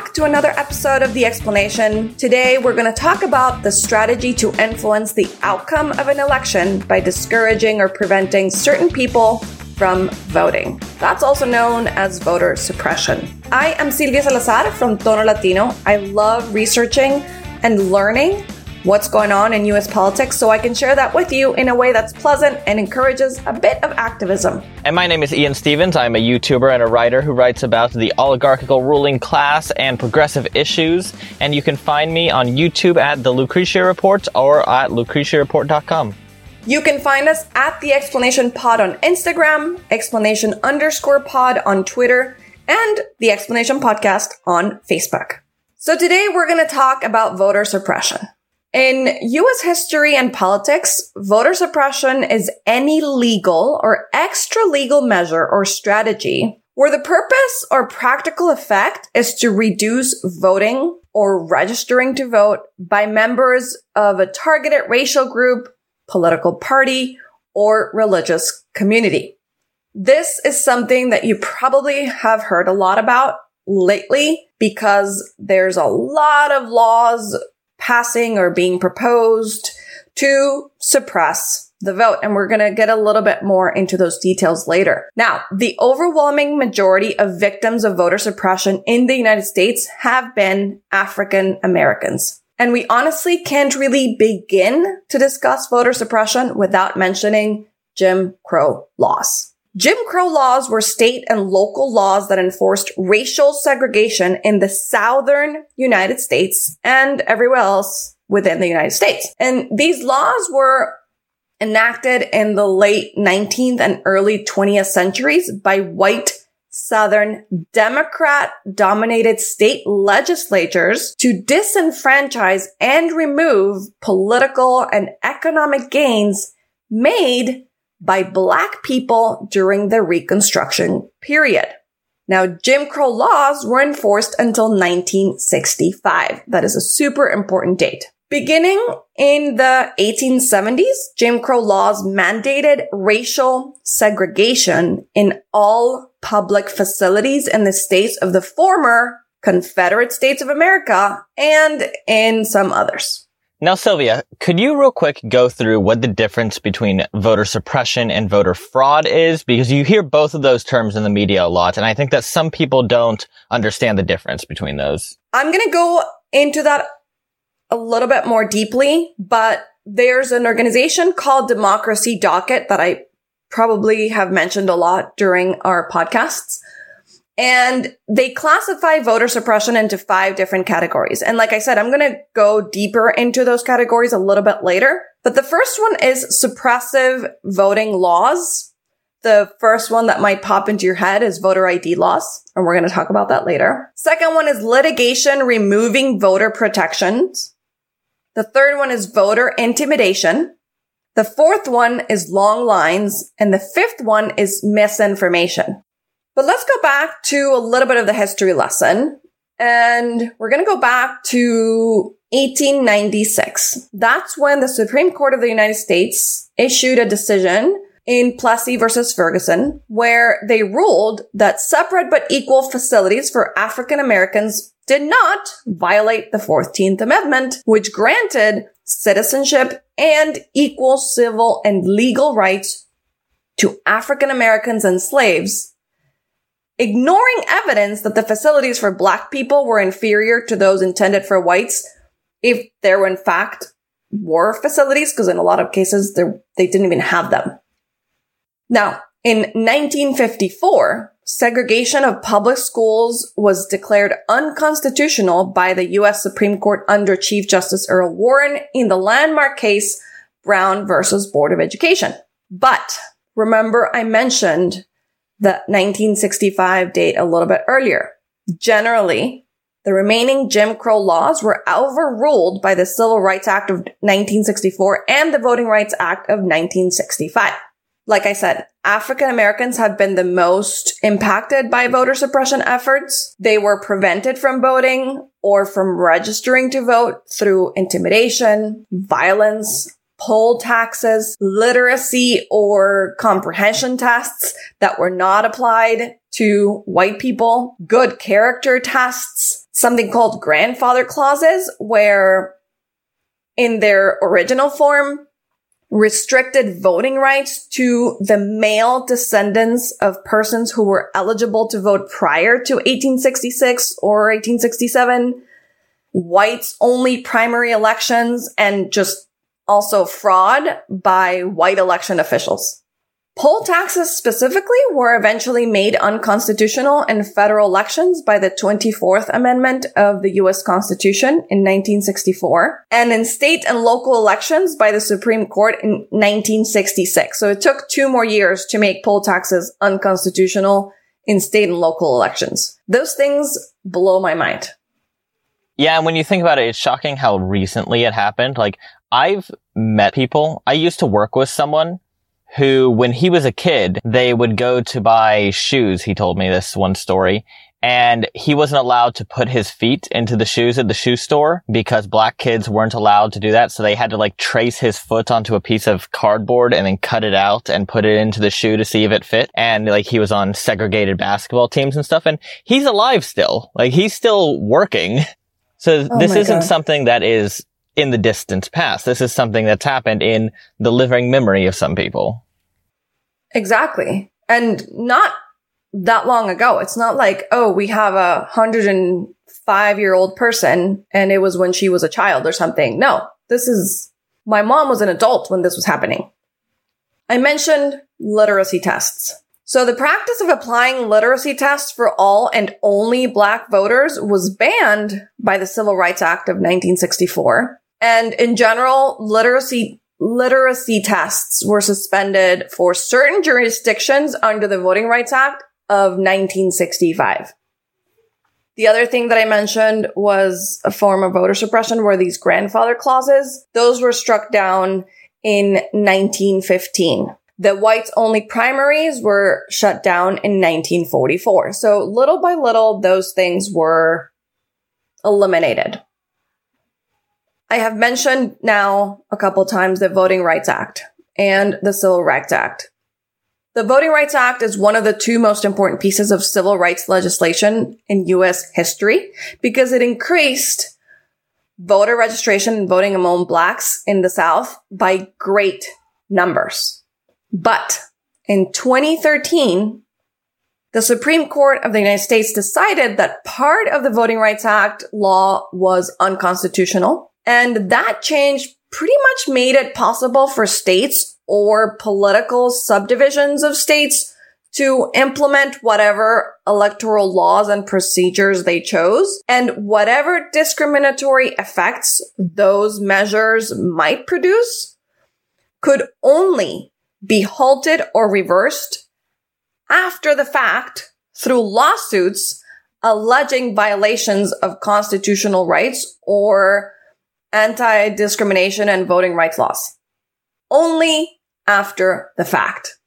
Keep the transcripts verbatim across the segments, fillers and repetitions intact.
back to another episode of The Explanation. Today, we're going to talk about the strategy to influence the outcome of an election by discouraging or preventing certain people from voting. That's also known as voter suppression. I am Silvia Salazar from Tono Latino. I love researching and learning what's going on in U S politics so I can share that with you in a way that's pleasant and encourages a bit of activism. And my name is Ian Stevens. I'm a YouTuber and a writer who writes about the oligarchical ruling class and progressive issues. And you can find me on YouTube at The Lucretia Report or at lucretia report dot com. You can find us at The Explanation Pod on Instagram, Explanation underscore pod on Twitter, and The Explanation Podcast on Facebook. So today we're going to talk about voter suppression. In U S history and politics, voter suppression is any legal or extra-legal measure or strategy where the purpose or practical effect is to reduce voting or registering to vote by members of a targeted racial group, political party, or religious community. This is something that you probably have heard a lot about lately because there's a lot of laws passing or being proposed to suppress the vote. And we're going to get a little bit more into those details later. Now, the overwhelming majority of victims of voter suppression in the United States have been African Americans. And we honestly can't really begin to discuss voter suppression without mentioning Jim Crow laws. Jim Crow laws were state and local laws that enforced racial segregation in the southern United States and everywhere else within the United States. And these laws were enacted in the late nineteenth and early twentieth centuries by white Southern Democrat-dominated state legislatures to disenfranchise and remove political and economic gains made by Black people during the Reconstruction period. Now, Jim Crow laws were enforced until nineteen sixty-five. That is a super important date. Beginning in the eighteen seventies, Jim Crow laws mandated racial segregation in all public facilities in the states of the former Confederate States of America and in some others. Now, Sylvia, could you real quick go through what the difference between voter suppression and voter fraud is? Because you hear both of those terms in the media a lot, and I think that some people don't understand the difference between those. I'm going to go into that a little bit more deeply, but there's an organization called Democracy Docket that I probably have mentioned a lot during our podcasts. And they classify voter suppression into five different categories. And like I said, I'm going to go deeper into those categories a little bit later. But the first one is suppressive voting laws. The first one that might pop into your head is voter I D laws. And we're going to talk about that later. Second one is litigation removing voter protections. The third one is voter intimidation. The fourth one is long lines. And the fifth one is misinformation. But let's go back to a little bit of the history lesson. And we're going to go back to eighteen ninety-six. That's when the Supreme Court of the United States issued a decision in Plessy versus Ferguson, where they ruled that separate but equal facilities for African Americans did not violate the fourteenth Amendment, which granted citizenship and equal civil and legal rights to African Americans and slaves, ignoring evidence that the facilities for Black people were inferior to those intended for whites, if there were in fact were facilities, because in a lot of cases they didn't even have them. Now, in nineteen fifty-four, segregation of public schools was declared unconstitutional by the U S Supreme Court under Chief Justice Earl Warren in the landmark case Brown versus Board of Education. But remember, I mentioned the nineteen sixty-five date a little bit earlier. Generally, the remaining Jim Crow laws were overruled by the Civil Rights Act of nineteen sixty-four and the Voting Rights Act of nineteen sixty-five. Like I said, African Americans have been the most impacted by voter suppression efforts. They were prevented from voting or from registering to vote through intimidation, violence, poll taxes, literacy or comprehension tests that were not applied, to white people, good character tests, something called grandfather clauses, where in their original form, restricted voting rights to the male descendants of persons who were eligible to vote prior to eighteen sixty-six or eighteen sixty-seven, whites only primary elections, and just also fraud by white election officials. Poll taxes specifically were eventually made unconstitutional in federal elections by the twenty-fourth Amendment of the U S Constitution in nineteen sixty-four, and in state and local elections by the Supreme Court in nineteen sixty-six. So it took two more years to make poll taxes unconstitutional in state and local elections. Those things blow my mind. Yeah, and when you think about it, it's shocking how recently it happened. Like, I've met people, I used to work with someone who, when he was a kid, they would go to buy shoes. He told me this one story. And he wasn't allowed to put his feet into the shoes at the shoe store because black kids weren't allowed to do that. So they had to like trace his foot onto a piece of cardboard and then cut it out and put it into the shoe to see if it fit. And like he was on segregated basketball teams and stuff. And he's alive still. Like he's still working. So Oh this my isn't God. something that is in the distant past. This is something that's happened in the living memory of some people. Exactly. And not that long ago. It's not like, oh, we have a one hundred five year old person and it was when she was a child or something. No, this is, my mom was an adult when this was happening. I mentioned literacy tests. So the practice of applying literacy tests for all and only black voters was banned by the Civil Rights Act of nineteen sixty-four. And in general, literacy literacy tests were suspended for certain jurisdictions under the Voting Rights Act of nineteen sixty-five. The other thing that I mentioned was a form of voter suppression were these grandfather clauses. Those were struck down in nineteen fifteen. The whites-only primaries were shut down in nineteen forty-four. So little by little, those things were eliminated. I have mentioned now a couple times the Voting Rights Act and the Civil Rights Act. The Voting Rights Act is one of the two most important pieces of civil rights legislation in U S history because it increased voter registration and voting among blacks in the South by great numbers. But in twenty thirteen, the Supreme Court of the United States decided that part of the Voting Rights Act law was unconstitutional. And that change pretty much made it possible for states or political subdivisions of states to implement whatever electoral laws and procedures they chose. And whatever discriminatory effects those measures might produce could only be halted or reversed after the fact through lawsuits alleging violations of constitutional rights or anti-discrimination and voting rights laws. Only after the fact.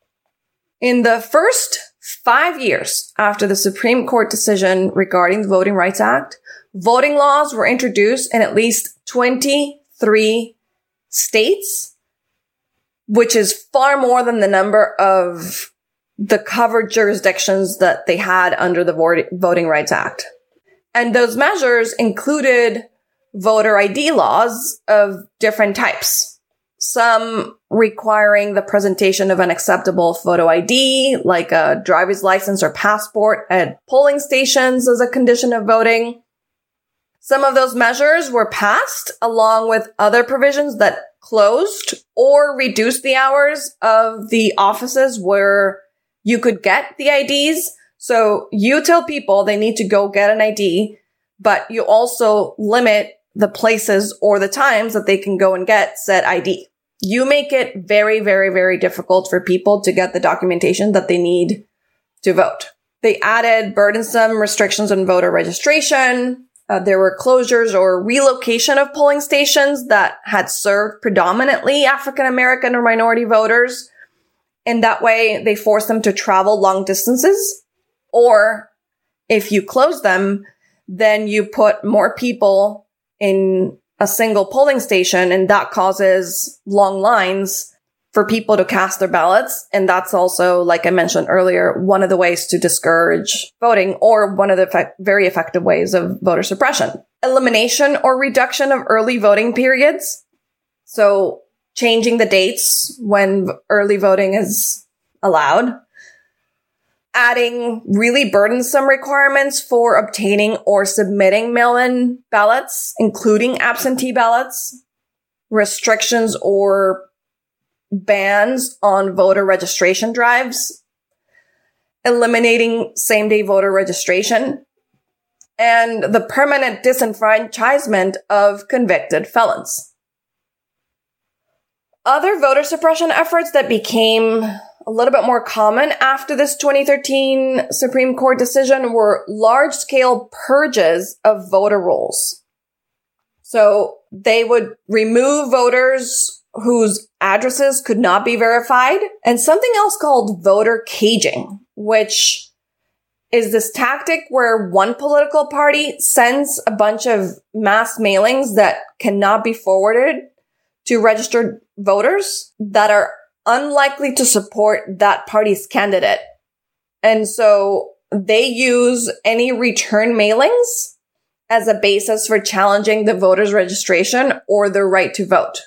In the first five years after the Supreme Court decision regarding the Voting Rights Act, voting laws were introduced in at least twenty-three states, which is far more than the number of the covered jurisdictions that they had under the Voting Rights Act. And those measures included voter I D laws of different types. Some requiring the presentation of an acceptable photo I D, like a driver's license or passport at polling stations as a condition of voting. Some of those measures were passed along with other provisions that closed or reduced the hours of the offices where you could get the I Ds. So you tell people they need to go get an I D, but you also limit the places or the times that they can go and get said I D. You make it very, very, very difficult for people to get the documentation that they need to vote. They added burdensome restrictions on voter registration. Uh, there were closures or relocation of polling stations that had served predominantly African American or minority voters. And that way they forced them to travel long distances. Or if you close them, then you put more people in a single polling station, and that causes long lines for people to cast their ballots. And that's also, like I mentioned earlier, one of the ways to discourage voting, or one of the effect- very effective ways of voter suppression. Elimination or reduction of early voting periods. So changing the dates when early voting is allowed. Adding really burdensome requirements for obtaining or submitting mail-in ballots, including absentee ballots. Restrictions or bans on voter registration drives, eliminating same-day voter registration, and the permanent disenfranchisement of convicted felons. Other voter suppression efforts that became a little bit more common after this twenty thirteen Supreme Court decision were large-scale purges of voter rolls. So they would remove voters whose addresses could not be verified, and something else called voter caging, which is this tactic where one political party sends a bunch of mass mailings that cannot be forwarded to registered voters that are unlikely to support that party's candidate. And so they use any return mailings as a basis for challenging the voter's registration or their right to vote.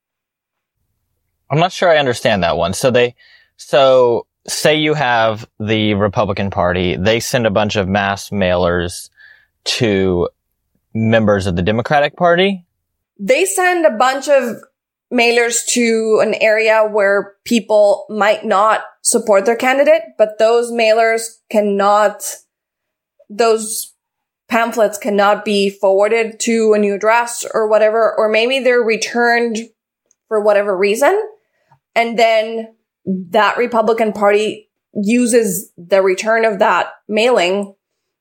I'm not sure I understand that one. So they, so say you have the Republican Party, they send a bunch of mass mailers to members of the Democratic Party? They send a bunch of mailers to an area where people might not support their candidate, but those mailers cannot, those pamphlets cannot be forwarded to a new address or whatever, or maybe they're returned for whatever reason. And then that Republican Party uses the return of that mailing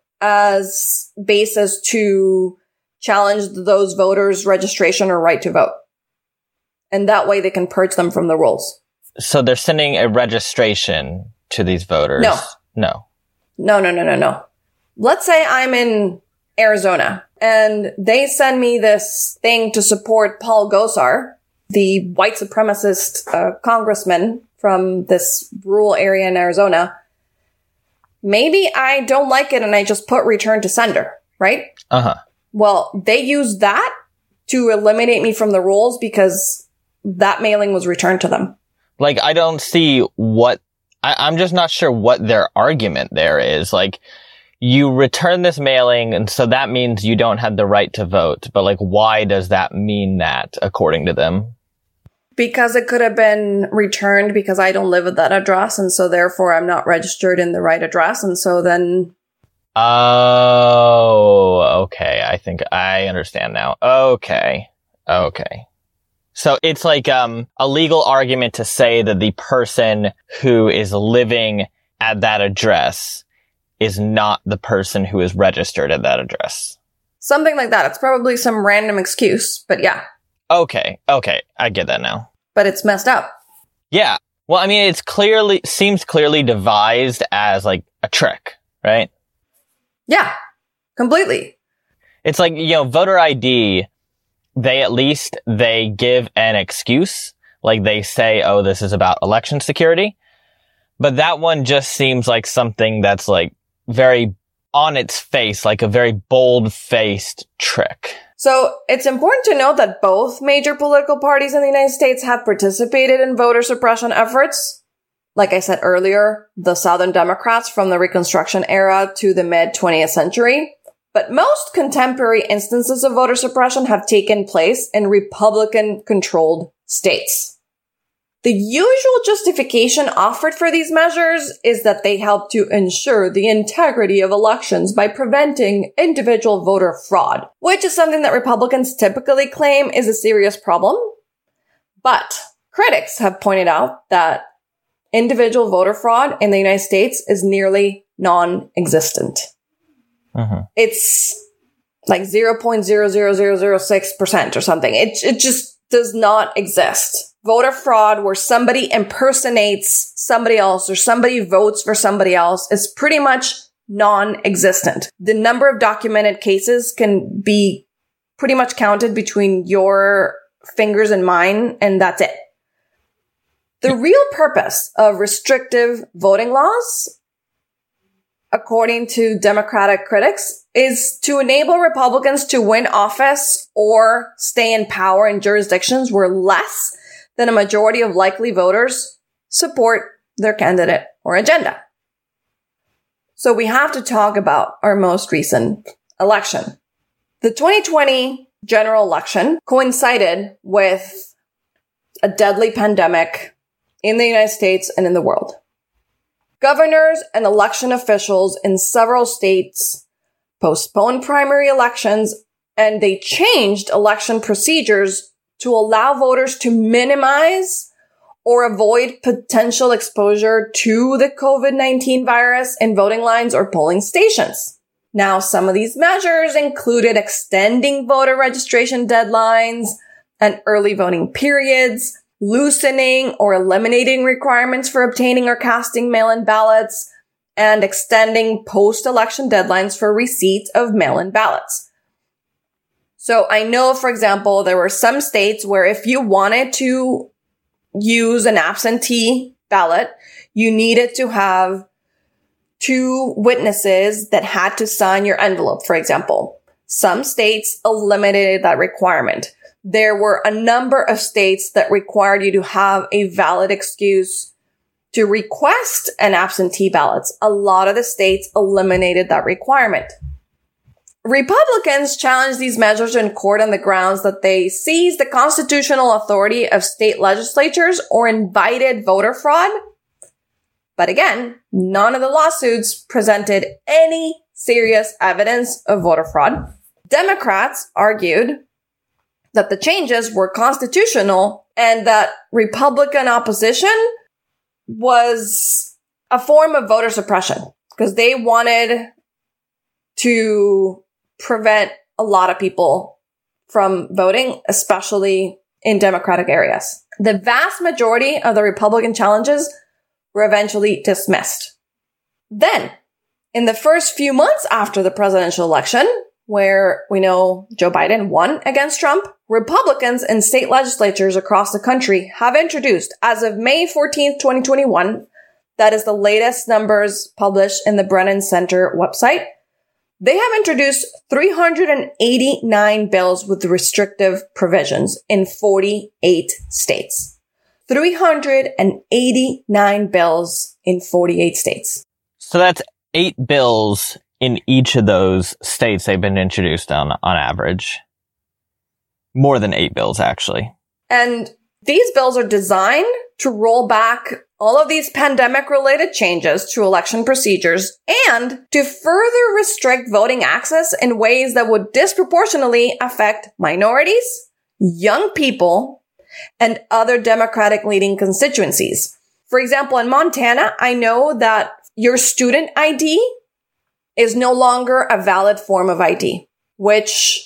as basis to challenge those voters' registration or right to vote. And that way they can purge them from the rolls. So they're sending a registration to these voters? No. No. No, no, no, no, no. Let's say I'm in Arizona and they send me this thing to support Paul Gosar, the white supremacist uh, congressman from this rural area in Arizona. Maybe I don't like it and I just put return to sender, right? Uh-huh. Well, they use that to eliminate me from the rolls because that mailing was returned to them. Like, I don't see what, I, I'm just not sure what their argument there is. Like, you return this mailing, and so that means you don't have the right to vote. But, like, why does that mean that, according to them? Because it could have been returned because I don't live at that address, and so therefore I'm not registered in the right address, and so then... Oh, okay. I think I understand now. Okay. Okay. So it's like um a legal argument to say that the person who is living at that address is not the person who is registered at that address. Something like that. It's probably some random excuse, but yeah. Okay. Okay. I get that now. But it's messed up. Yeah. Well, I mean, it's clearly, seems clearly devised as like a trick, right? Yeah. Completely. It's like, you know, voter I D, they at least, they give an excuse. Like they say, oh, this is about election security. But that one just seems like something that's like very on its face, like a very bold-faced trick. So it's important to note that both major political parties in the United States have participated in voter suppression efforts. Like I said earlier, the Southern Democrats from the Reconstruction era to the mid-twentieth century. But most contemporary instances of voter suppression have taken place in Republican-controlled states. The usual justification offered for these measures is that they help to ensure the integrity of elections by preventing individual voter fraud, which is something that Republicans typically claim is a serious problem. But critics have pointed out that individual voter fraud in the United States is nearly non-existent. Uh-huh. It's like zero point zero zero zero zero six percent or something. It, it just does not exist. Voter fraud where somebody impersonates somebody else or somebody votes for somebody else is pretty much non-existent. The number of documented cases can be pretty much counted between your fingers and mine, and that's it. The real purpose of restrictive voting laws, according to Democratic critics, is to enable Republicans to win office or stay in power in jurisdictions where less than a majority of likely voters support their candidate or agenda. So we have to talk about our most recent election. The twenty twenty general election coincided with a deadly pandemic in the United States and in the world. Governors and election officials in several states postponed primary elections, and they changed election procedures to allow voters to minimize or avoid potential exposure to the COVID nineteen virus in voting lines or polling stations. Now, some of these measures included extending voter registration deadlines and early voting periods, loosening or eliminating requirements for obtaining or casting mail-in ballots, and extending post-election deadlines for receipt of mail-in ballots. So I know, for example, there were some states where if you wanted to use an absentee ballot, you needed to have two witnesses that had to sign your envelope, for example. Some states eliminated that requirement. There were a number of states that required you to have a valid excuse to request an absentee ballot. A lot of the states eliminated that requirement. Republicans challenged these measures in court on the grounds that they seized the constitutional authority of state legislatures or invited voter fraud. But again, none of the lawsuits presented any serious evidence of voter fraud. Democrats argued that the changes were constitutional and that Republican opposition was a form of voter suppression because they wanted to prevent a lot of people from voting, especially in Democratic areas. The vast majority of the Republican challenges were eventually dismissed. Then, in the first few months after the presidential election, where we know Joe Biden won against Trump, Republicans in state legislatures across the country have introduced, as of May fourteenth, twenty twenty-one, that is the latest numbers published in the Brennan Center website, they have introduced three hundred eighty-nine bills with restrictive provisions in forty-eight states. three hundred eighty-nine bills in forty-eight states. So that's eight bills in each of those states they've been introduced on, on average. More than eight bills, actually. And these bills are designed to roll back all of these pandemic-related changes to election procedures and to further restrict voting access in ways that would disproportionately affect minorities, young people, and other Democratic-leaning constituencies. For example, in Montana, I know that your student I D is no longer a valid form of I D, which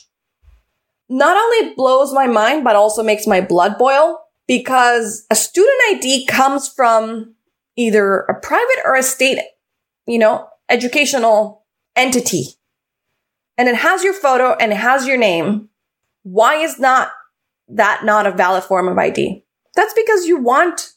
not only blows my mind, but also makes my blood boil, because a student I D comes from either a private or a state, you know, educational entity. And it has your photo and it has your name. Why is not that not a valid form of I D? That's because you want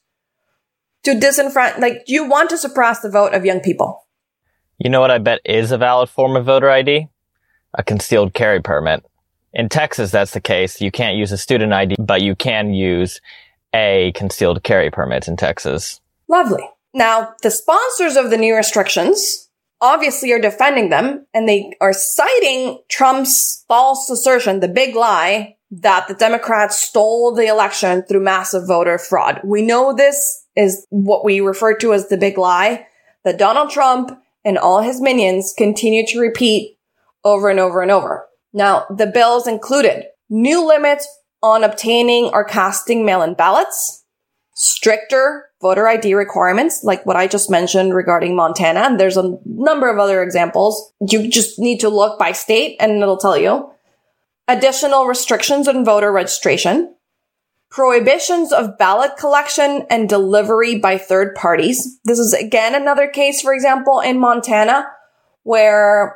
to disenfranchise, like you want to suppress the vote of young people. You know what I bet is a valid form of voter I D? A concealed carry permit. In Texas, that's the case. You can't use a student I D, but you can use a concealed carry permit in Texas. Lovely. Now, the sponsors of the new restrictions obviously are defending them, and they are citing Trump's false assertion, the big lie, that the Democrats stole the election through massive voter fraud. We know this is what we refer to as the big lie that Donald Trump and all his minions continue to repeat over and over and over. Now, the bills included new limits on obtaining or casting mail-in ballots, stricter voter I D requirements, like what I just mentioned regarding Montana, and there's a number of other examples. You just need to look by state and it'll tell you. Additional restrictions on voter registration, prohibitions of ballot collection and delivery by third parties. This is again another case, for example, in Montana, where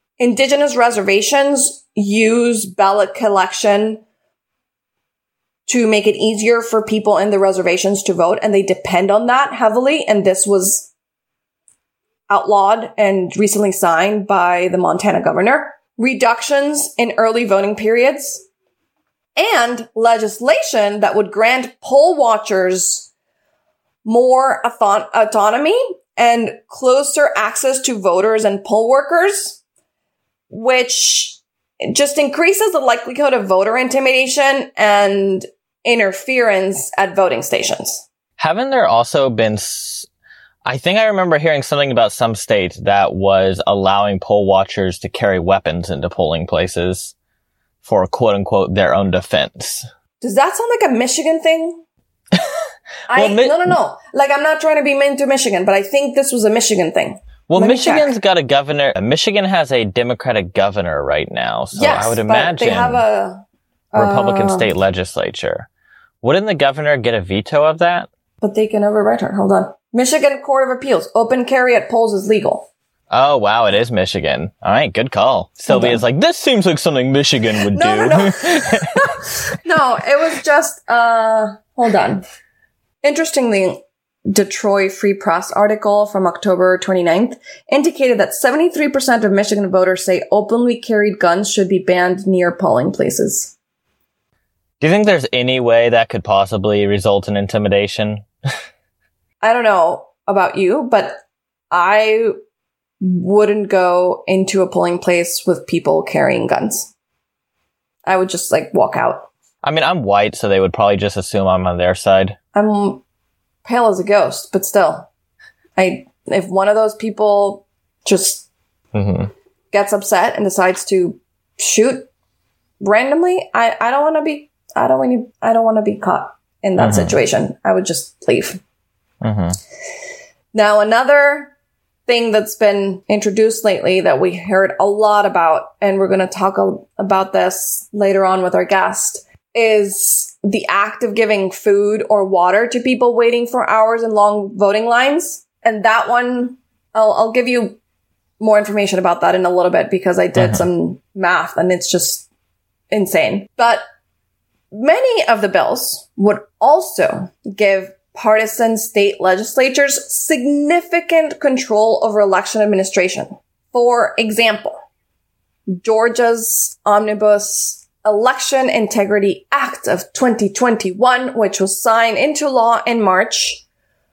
Indigenous reservations use ballot collection to make it easier for people in the reservations to vote, and they depend on that heavily. And this was outlawed and recently signed by the Montana governor. Reductions in early voting periods and legislation that would grant poll watchers more authon- autonomy and closer access to voters and poll workers, which just increases the likelihood of voter intimidation and interference at voting stations. Haven't there also been, s- I think I remember hearing something about some state that was allowing poll watchers to carry weapons into polling places for quote unquote their own defense. Does that sound like a Michigan thing? I, well, Mi- no, no, no. Like, I'm not trying to be mean to Michigan, but I think this was a Michigan thing. Well, Let me Michigan's check. got a governor. Michigan has a Democratic governor right now, so yes, I would but imagine they have a Republican uh, state legislature. Wouldn't the governor get a veto of that? But they can override her. Hold on. Michigan Court of Appeals. Open carry at polls is legal. Oh, wow, it is Michigan. All right, good call. Sylvia's like, this seems like something Michigan would no, do. No, no, no, it was just, uh, hold on. Interestingly, Detroit Free Press article from October twenty-ninth indicated that seventy-three percent of Michigan voters say openly carried guns should be banned near polling places. Do you think there's any way that could possibly result in intimidation? I don't know about you, but I wouldn't go into a polling place with people carrying guns. I would just like walk out. I mean, I'm white, so they would probably just assume I'm on their side. I'm pale as a ghost, but still, I if one of those people just Mm-hmm. gets upset and decides to shoot randomly, I, I don't want to be I don't want to I don't want to be caught in that Mm-hmm. situation. I would just leave. Mm-hmm. Now, another thing that's been introduced lately that we heard a lot about, and we're going to talk a, about this later on with our guest, is the act of giving food or water to people waiting for hours in long voting lines. And that one, I'll, I'll give you more information about that in a little bit because I did Uh-huh. some math and it's just insane. But many of the bills would also give partisan state legislatures significant control over election administration. For example, Georgia's Omnibus Election Integrity Act of twenty twenty-one, which was signed into law in March,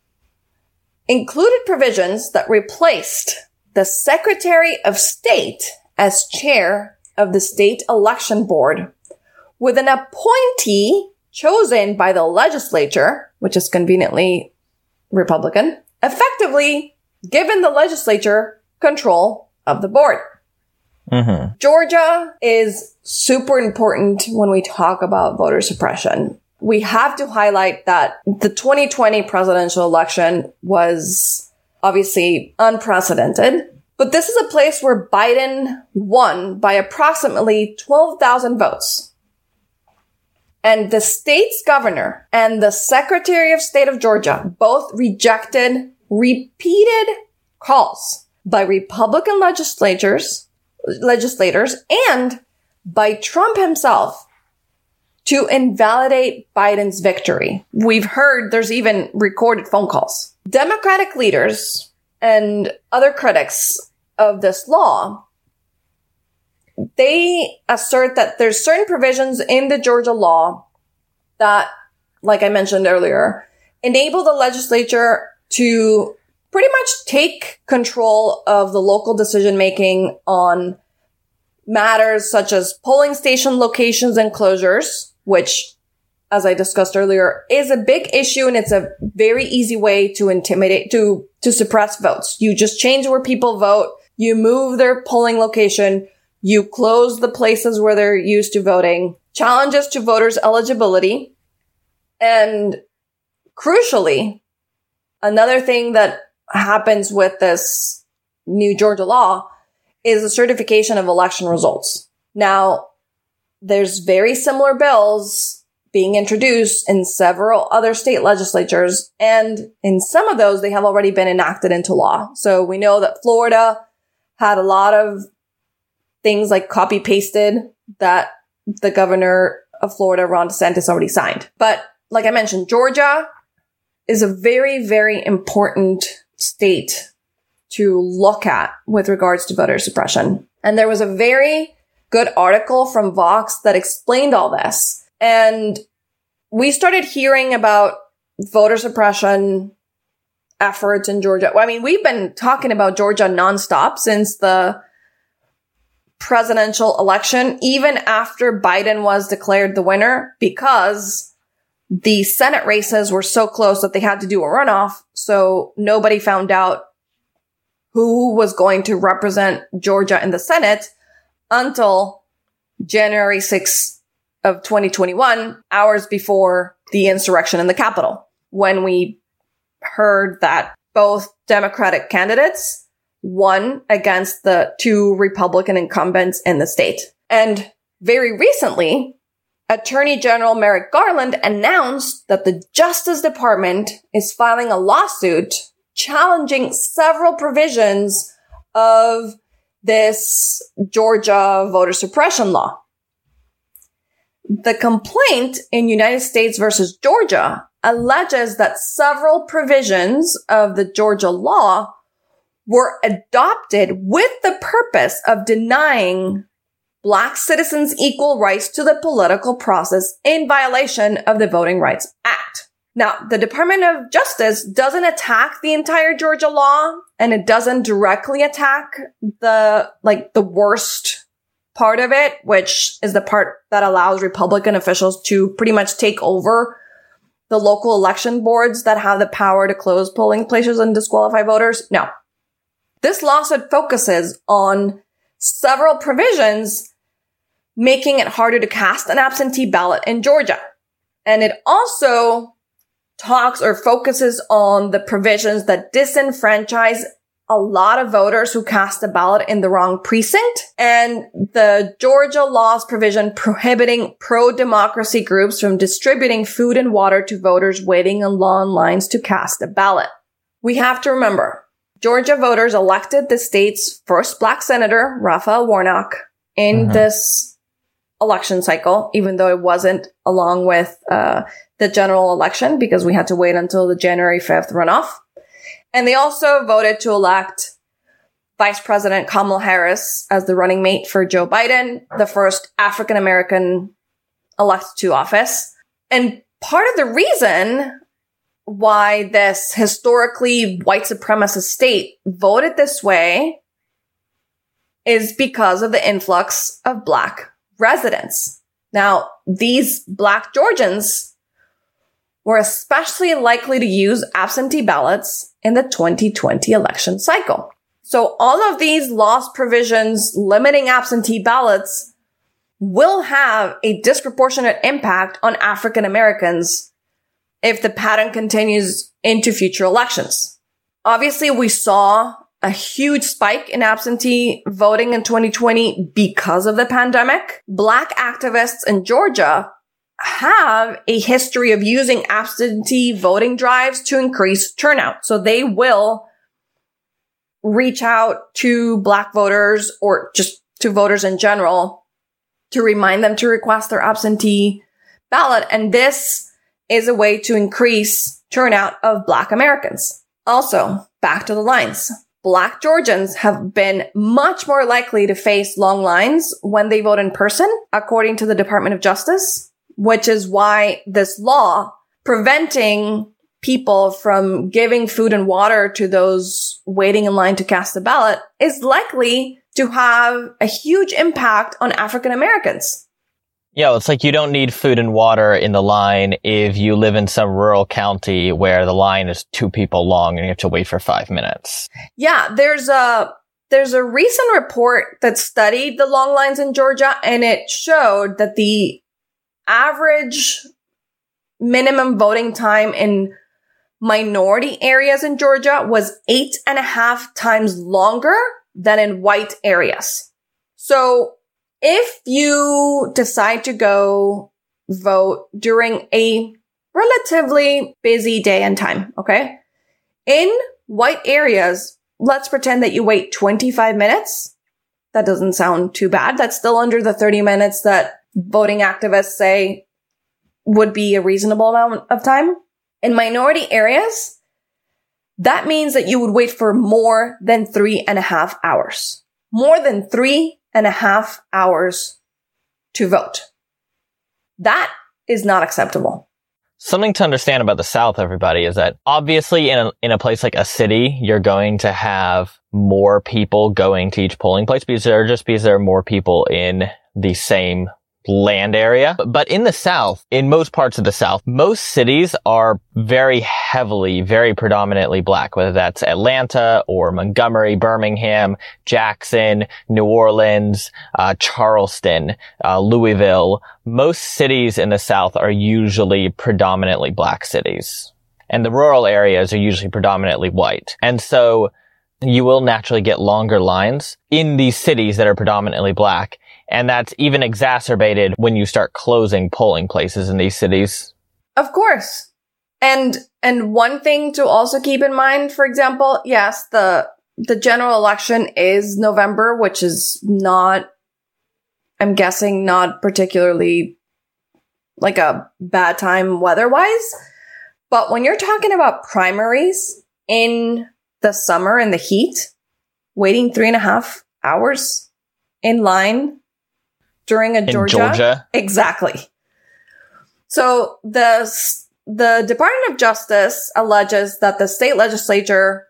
included provisions that replaced the Secretary of State as chair of the state election board with an appointee chosen by the legislature, which is conveniently Republican, effectively given the legislature control of the board. Mm-hmm. Georgia is super important when we talk about voter suppression. We have to highlight that the twenty twenty presidential election was obviously unprecedented, but this is a place where Biden won by approximately twelve thousand votes. And the state's governor and the Secretary of State of Georgia both rejected repeated calls by Republican legislators, legislators and by Trump himself to invalidate Biden's victory. We've heard there's even recorded phone calls. Democratic leaders and other critics of this law, they assert that there's certain provisions in the Georgia law that, like I mentioned earlier, enable the legislature to pretty much take control of the local decision making on matters such as polling station locations and closures, which, as I discussed earlier, is a big issue and it's a very easy way to intimidate, to, to suppress votes. You just change where people vote, you move their polling location, you close the places where they're used to voting, challenges to voters' eligibility, and crucially, another thing that happens with this new Georgia law is the certification of election results. Now, there's very similar bills being introduced in several other state legislatures, and in some of those, they have already been enacted into law. So we know that Florida had a lot of things like copy pasted that the governor of Florida, Ron DeSantis already signed. But like I mentioned, Georgia is a very, very important state to look at with regards to voter suppression. And there was a very good article from Vox that explained all this. And we started hearing about voter suppression efforts in Georgia. Well, I mean, we've been talking about Georgia nonstop since the presidential election, even after Biden was declared the winner, because the Senate races were so close that they had to do a runoff. So nobody found out who was going to represent Georgia in the Senate until January sixth of twenty twenty-one, hours before the insurrection in the Capitol, when we heard that both Democratic candidates won against the two Republican incumbents in the state. And very recently, Attorney General Merrick Garland announced that the Justice Department is filing a lawsuit challenging several provisions of this Georgia voter suppression law. The complaint in United States versus Georgia alleges that several provisions of the Georgia law were adopted with the purpose of denying Black citizens equal rights to the political process in violation of the Voting Rights Act. Now, the Department of Justice doesn't attack the entire Georgia law, and it doesn't directly attack the, like, the worst part of it, which is the part that allows Republican officials to pretty much take over the local election boards that have the power to close polling places and disqualify voters. No. This lawsuit focuses on several provisions making it harder to cast an absentee ballot in Georgia. And it also talks or focuses on the provisions that disenfranchise a lot of voters who cast a ballot in the wrong precinct, and the Georgia law's provision prohibiting pro-democracy groups from distributing food and water to voters waiting in long lines to cast a ballot. We have to remember, Georgia voters elected the state's first Black senator, Raphael Warnock, in mm-hmm. this election cycle, even though it wasn't along with uh, the general election, because we had to wait until the January fifth runoff. And they also voted to elect Vice President Kamala Harris as the running mate for Joe Biden, the first African-American elected to office. And part of the reason why this historically white supremacist state voted this way is because of the influx of Black residents. Now, these Black Georgians were especially likely to use absentee ballots in the twenty twenty election cycle. So all of these laws provisions limiting absentee ballots will have a disproportionate impact on African Americans if the pattern continues into future elections. Obviously, we saw a huge spike in absentee voting in twenty twenty because of the pandemic. Black activists in Georgia have a history of using absentee voting drives to increase turnout. So they will reach out to Black voters or just to voters in general to remind them to request their absentee ballot. And this is a way to increase turnout of Black Americans. Also, back to the lines. Black Georgians have been much more likely to face long lines when they vote in person, according to the Department of Justice, which is why this law preventing people from giving food and water to those waiting in line to cast a ballot is likely to have a huge impact on African Americans. Yeah, well, it's like you don't need food and water in the line if you live in some rural county where the line is two people long and you have to wait for five minutes. Yeah, there's a there's a recent report that studied the long lines in Georgia, and it showed that the average minimum voting time in minority areas in Georgia was eight and a half times longer than in white areas. So if you decide to go vote during a relatively busy day and time, okay, in white areas, let's pretend that you wait twenty-five minutes. That doesn't sound too bad. That's still under the thirty minutes that voting activists say would be a reasonable amount of time. In minority areas, that means that you would wait for more than three and a half hours. More than three and a half hours to vote. That is not acceptable. Something to understand about the South, everybody, is that obviously in a, in a place like a city, you're going to have more people going to each polling place because there are just because there are more people in the same land area. But in the South, in most parts of the South, most cities are very heavily, very predominantly black, whether that's Atlanta or Montgomery, Birmingham, Jackson, New Orleans, uh, Charleston, uh, Louisville. Most cities in the South are usually predominantly black cities. And the rural areas are usually predominantly white. And so you will naturally get longer lines in these cities that are predominantly black. And that's even exacerbated when you start closing polling places in these cities. Of course. And and one thing to also keep in mind, for example, yes, the the general election is November, which is not, I'm guessing, not particularly like a bad time weather-wise. But when you're talking about primaries in the summer in the heat, waiting three and a half hours in line during a Georgia, Georgia. Exactly. So the the Department of Justice alleges that the state legislature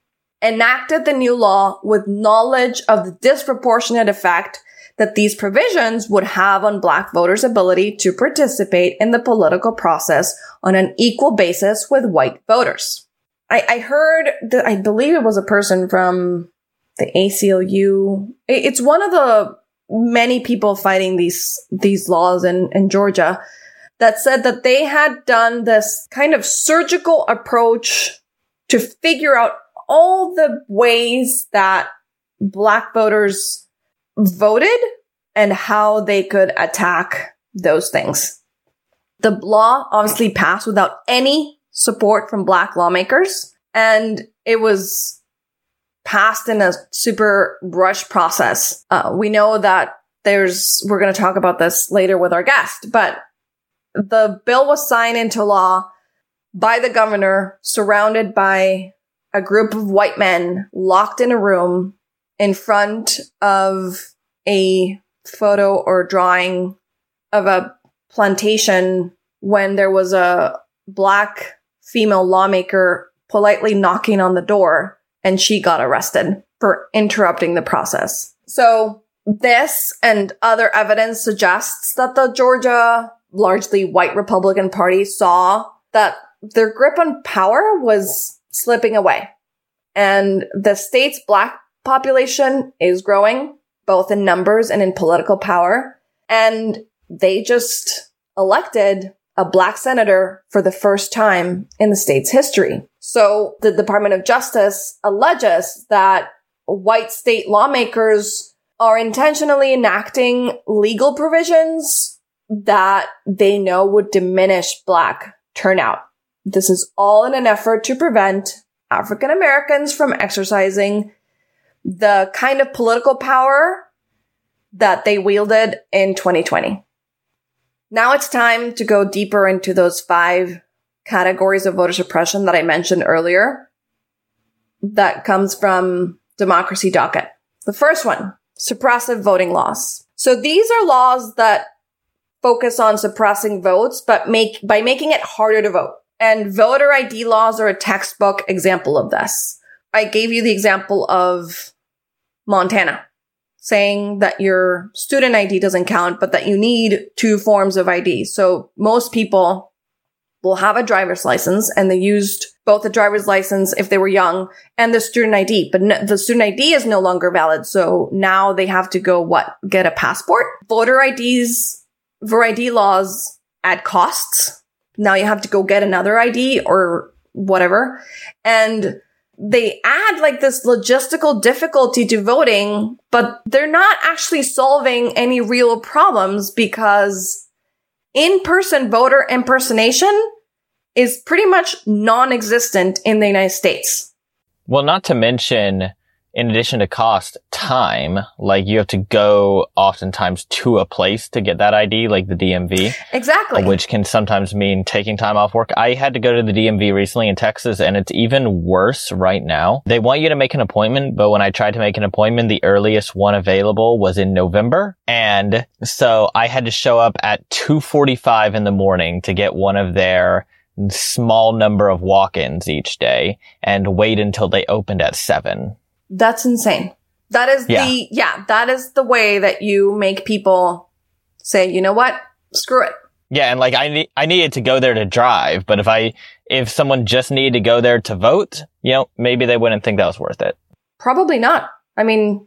enacted the new law with knowledge of the disproportionate effect that these provisions would have on black voters' ability to participate in the political process on an equal basis with white voters. I, I heard that, I believe it was a person from the A C L U. It's one of the many people fighting these these laws in, in Georgia that said that they had done this kind of surgical approach to figure out all the ways that black voters voted and how they could attack those things. The law obviously passed without any support from black lawmakers, and it was passed in a super rush process. Uh, we know that there's, we're going to talk about this later with our guest, but the bill was signed into law by the governor, surrounded by a group of white men locked in a room in front of a photo or drawing of a plantation when there was a black female lawmaker politely knocking on the door, and she got arrested for interrupting the process. So this and other evidence suggests that the Georgia, largely white Republican Party saw that their grip on power was slipping away. And the state's black population is growing, both in numbers and in political power. And they just elected a black senator for the first time in the state's history. So the Department of Justice alleges that white state lawmakers are intentionally enacting legal provisions that they know would diminish black turnout. This is all in an effort to prevent African Americans from exercising the kind of political power that they wielded in twenty twenty. Now it's time to go deeper into those five categories of voter suppression that I mentioned earlier. That comes from Democracy Docket. The first one, suppressive voting laws. So these are laws that focus on suppressing votes, but make by making it harder to vote. And voter I D laws are a textbook example of this. I gave you the example of Montana, saying that your student I D doesn't count, but that you need two forms of I D. So most people will have a driver's license, and they used both the driver's license if they were young and the student I D. But no, the student I D is no longer valid. So now they have to go, what, get a passport? Voter I Ds, voter I D laws add costs. Now you have to go get another I D or whatever. And they add like this logistical difficulty to voting, but they're not actually solving any real problems because in-person voter impersonation is pretty much non-existent in the United States. Well, not to mention, in addition to cost, time. Like you have to go oftentimes to a place to get that I D, like the D M V. Exactly. Which can sometimes mean taking time off work. I had to go to the D M V recently in Texas, and it's even worse right now. They want you to make an appointment, but when I tried to make an appointment, the earliest one available was in November. And so I had to show up at two forty-five in the morning to get one of their small number of walk-ins each day and wait until they opened at seven. That's insane. That is yeah. the, yeah, that is the way that you make people say, you know what? Screw it. Yeah. And like I need, I needed to go there to drive, but if I, if someone just needed to go there to vote, you know, maybe they wouldn't think that was worth it. Probably not. I mean,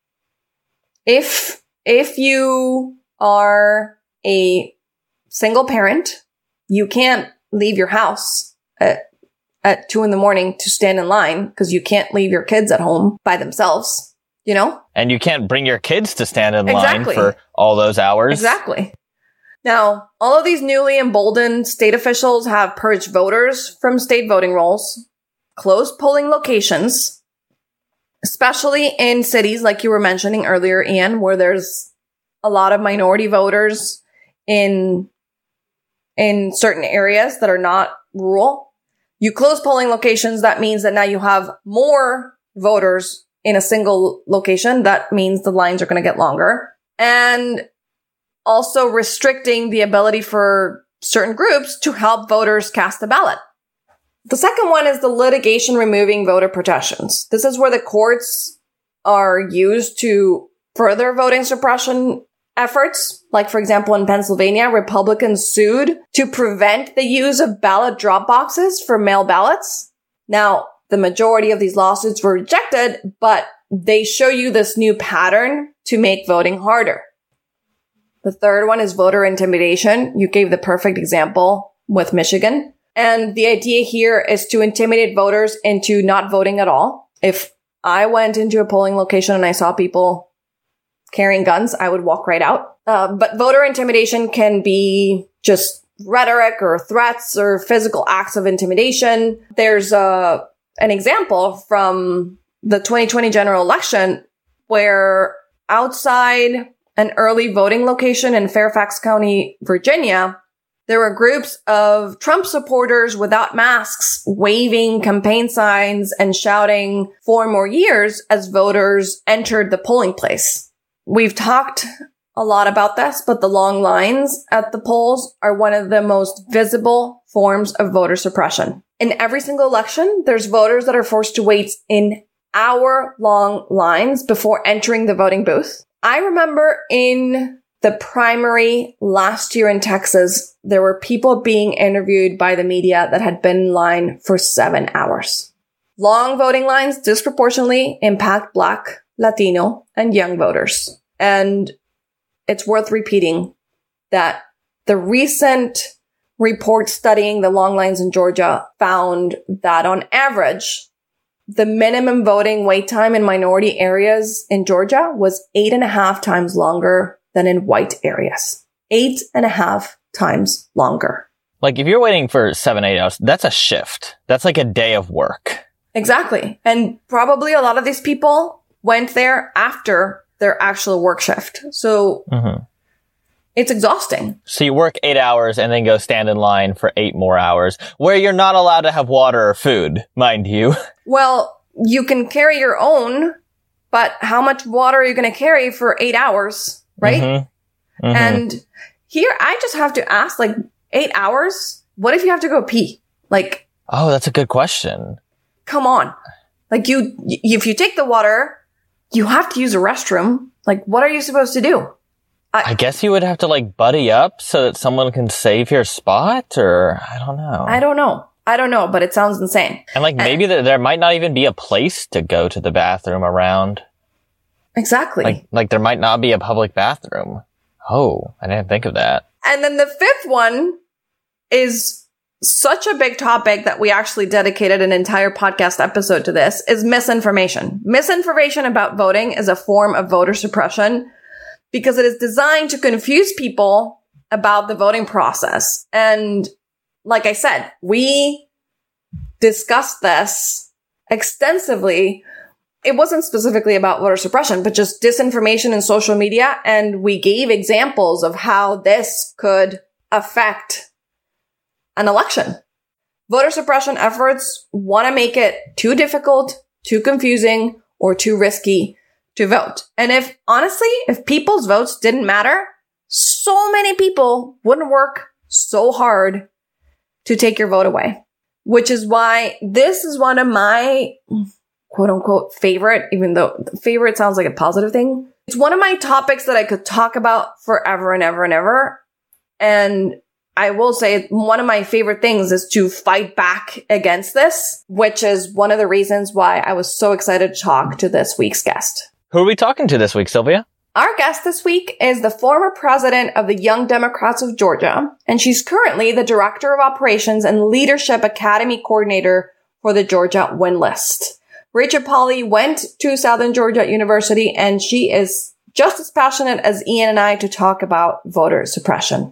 if, if you are a single parent, you can't leave your house at at two in the morning to stand in line because you can't leave your kids at home by themselves, you know? And you can't bring your kids to stand in Exactly. line for all those hours. Exactly. Now, all of these newly emboldened state officials have purged voters from state voting rolls, closed polling locations, especially in cities like you were mentioning earlier, Ian, where there's a lot of minority voters in, in certain areas that are not rural. You close polling locations, that means that now you have more voters in a single location. That means the lines are going to get longer. And also restricting the ability for certain groups to help voters cast a ballot. The second one is the litigation removing voter protections. This is where the courts are used to further voting suppression efforts. Like, for example, in Pennsylvania, Republicans sued to prevent the use of ballot drop boxes for mail ballots. Now, the majority of these lawsuits were rejected, but they show you this new pattern to make voting harder. The third one is voter intimidation. You gave the perfect example with Michigan. And the idea here is to intimidate voters into not voting at all. If I went into a polling location and I saw people carrying guns, I would walk right out. Uh, but voter intimidation can be just rhetoric or threats or physical acts of intimidation. There's uh, an example from the twenty twenty general election where outside an early voting location in Fairfax County, Virginia, there were groups of Trump supporters without masks waving campaign signs and shouting four more years as voters entered the polling place. We've talked a lot about this, but the long lines at the polls are one of the most visible forms of voter suppression. In every single election, there's voters that are forced to wait in hour-long lines before entering the voting booth. I remember in the primary last year in Texas, there were people being interviewed by the media that had been in line for seven hours. Long voting lines disproportionately impact Black, Latino, and young voters. And it's worth repeating that the recent report studying the long lines in Georgia found that on average, the minimum voting wait time in minority areas in Georgia was eight and a half times longer than in white areas. Eight and a half times longer. Like if you're waiting for seven, eight hours, that's a shift. That's like a day of work. Exactly. And probably a lot of these people went there after their actual work shift. So mm-hmm. It's exhausting. So you work eight hours and then go stand in line for eight more hours where you're not allowed to have water or food, mind you. Well, you can carry your own, but how much water are you going to carry for eight hours, right? Mm-hmm. Mm-hmm. And here I just have to ask, like, eight hours? What if you have to go pee? Like, oh, that's a good question. Come on. Like you, if you take the water, you have to use a restroom. Like, what are you supposed to do? I, I guess you would have to like buddy up so that someone can save your spot, or I don't know. I don't know. I don't know, but it sounds insane. And like maybe and, there, there might not even be a place to go to the bathroom around. Exactly. Like, like there might not be a public bathroom. Oh, I didn't think of that. And then the fifth one is such a big topic that we actually dedicated an entire podcast episode to this, is misinformation. Misinformation about voting is a form of voter suppression because it is designed to confuse people about the voting process. And like I said, we discussed this extensively it wasn't specifically about voter suppression, but just disinformation in social media. And we gave examples of how this could affect an election. Voter suppression efforts want to make it too difficult, too confusing, or too risky to vote. And if, honestly, if people's votes didn't matter, so many people wouldn't work so hard to take your vote away. Which is why this is one of my quote unquote favorite, even though favorite sounds like a positive thing. It's one of my topics that I could talk about forever and ever and ever. And I will say one of my favorite things is to fight back against this, which is one of the reasons why I was so excited to talk to this week's guest. Who are we talking to this week, Sylvia? Our guest this week is the former president of the Young Democrats of Georgia, and she's currently the Director of Operations and Leadership Academy Coordinator for the Georgia Win List. Rachel Pauley went to Southern Georgia University, and she is just as passionate as Ian and I to talk about voter suppression.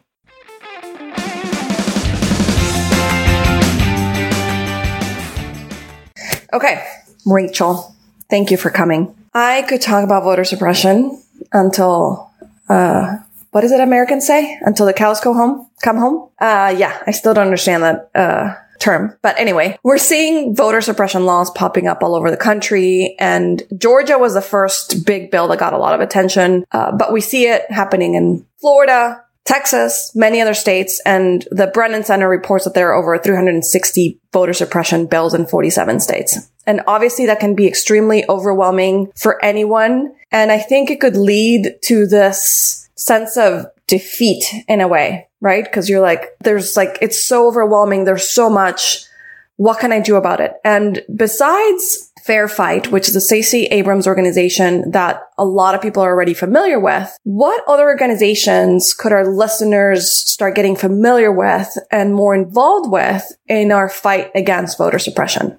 Okay, Rachel, thank you for coming. I could talk about voter suppression until, uh, what does it Americans say? Until the cows go home, come home? Uh, yeah, I still don't understand that, uh, term. But anyway, we're seeing voter suppression laws popping up all over the country. And Georgia was the first big bill that got a lot of attention. Uh, but we see it happening in Florida, Texas, many other states. And the Brennan Center reports that there are over three hundred sixty voter suppression bills in forty-seven states. And obviously that can be extremely overwhelming for anyone. And I think it could lead to this sense of defeat in a way, right? Because you're like, there's like, it's so overwhelming. There's so much. What can I do about it? And besides Fair Fight, which is the Stacey Abrams organization that a lot of people are already familiar with, what other organizations could our listeners start getting familiar with and more involved with in our fight against voter suppression?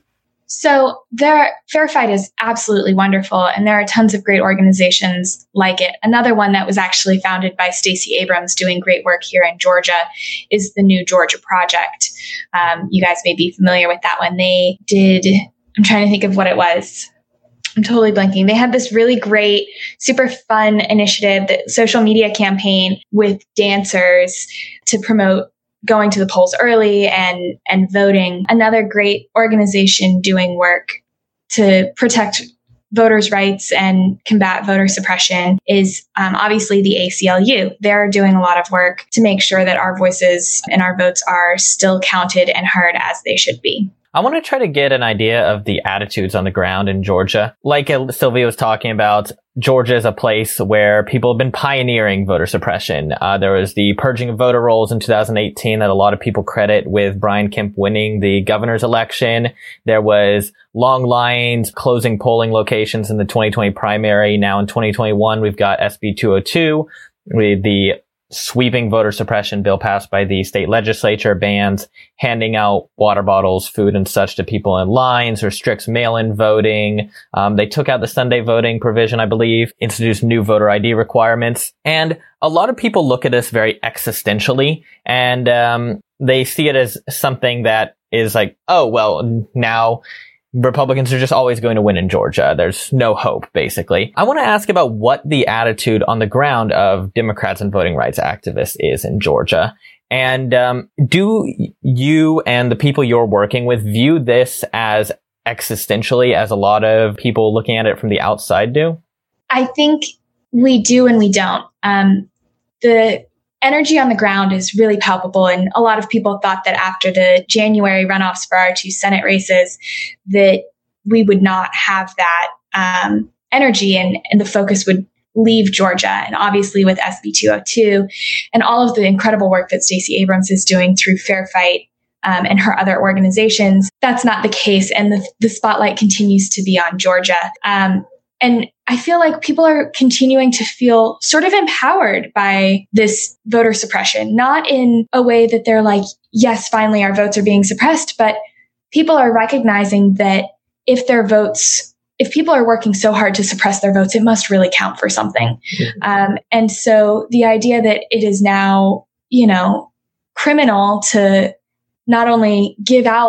So there, Fair Fight is absolutely wonderful, and there are tons of great organizations like it. Another one that was actually founded by Stacey Abrams, doing great work here in Georgia, is the New Georgia Project. Um, you guys may be familiar with that one. They did, I'm trying to think of what it was. I'm totally blanking. They had this really great, super fun initiative, the social media campaign with dancers to promote going to the polls early and, and voting. Another great organization doing work to protect voters' rights and combat voter suppression is um, obviously the A C L U. They're doing a lot of work to make sure that our voices and our votes are still counted and heard as they should be. I want to try to get an idea of the attitudes on the ground in Georgia. Like Sylvia was talking about, Georgia is a place where people have been pioneering voter suppression. Uh, there was the purging of voter rolls in two thousand eighteen that a lot of people credit with Brian Kemp winning the governor's election. There was long lines closing polling locations in the twenty twenty primary. Now in twenty twenty-one, we've got S B two oh two with the sweeping voter suppression bill passed by the state legislature, bans handing out water bottles, food and such to people in lines, restricts mail-in voting. Um, they took out the Sunday voting provision, I believe, introduced new voter I D requirements. And a lot of people look at this very existentially, and um, they see it as something that is like, oh, well, now Republicans are just always going to win in Georgia. There's no hope, basically. I want to ask about what the attitude on the ground of Democrats and voting rights activists is in Georgia. And um, do you and the people you're working with view this as existentially as a lot of people looking at it from the outside do? I think we do and we don't. Um, the energy on the ground is really palpable. And a lot of people thought that after the January runoffs for our two Senate races, that we would not have that um, energy and, and the focus would leave Georgia. And obviously with S B two oh two and all of the incredible work that Stacey Abrams is doing through Fair Fight um, and her other organizations, that's not the case. And the, the spotlight continues to be on Georgia. Um, And I feel like people are continuing to feel sort of empowered by this voter suppression, not in a way that they're like, yes, finally our votes are being suppressed, but people are recognizing that if their votes, if people are working so hard to suppress their votes, it must really count for something. Mm-hmm. Um, and so the idea that it is now, you know, criminal to not only give out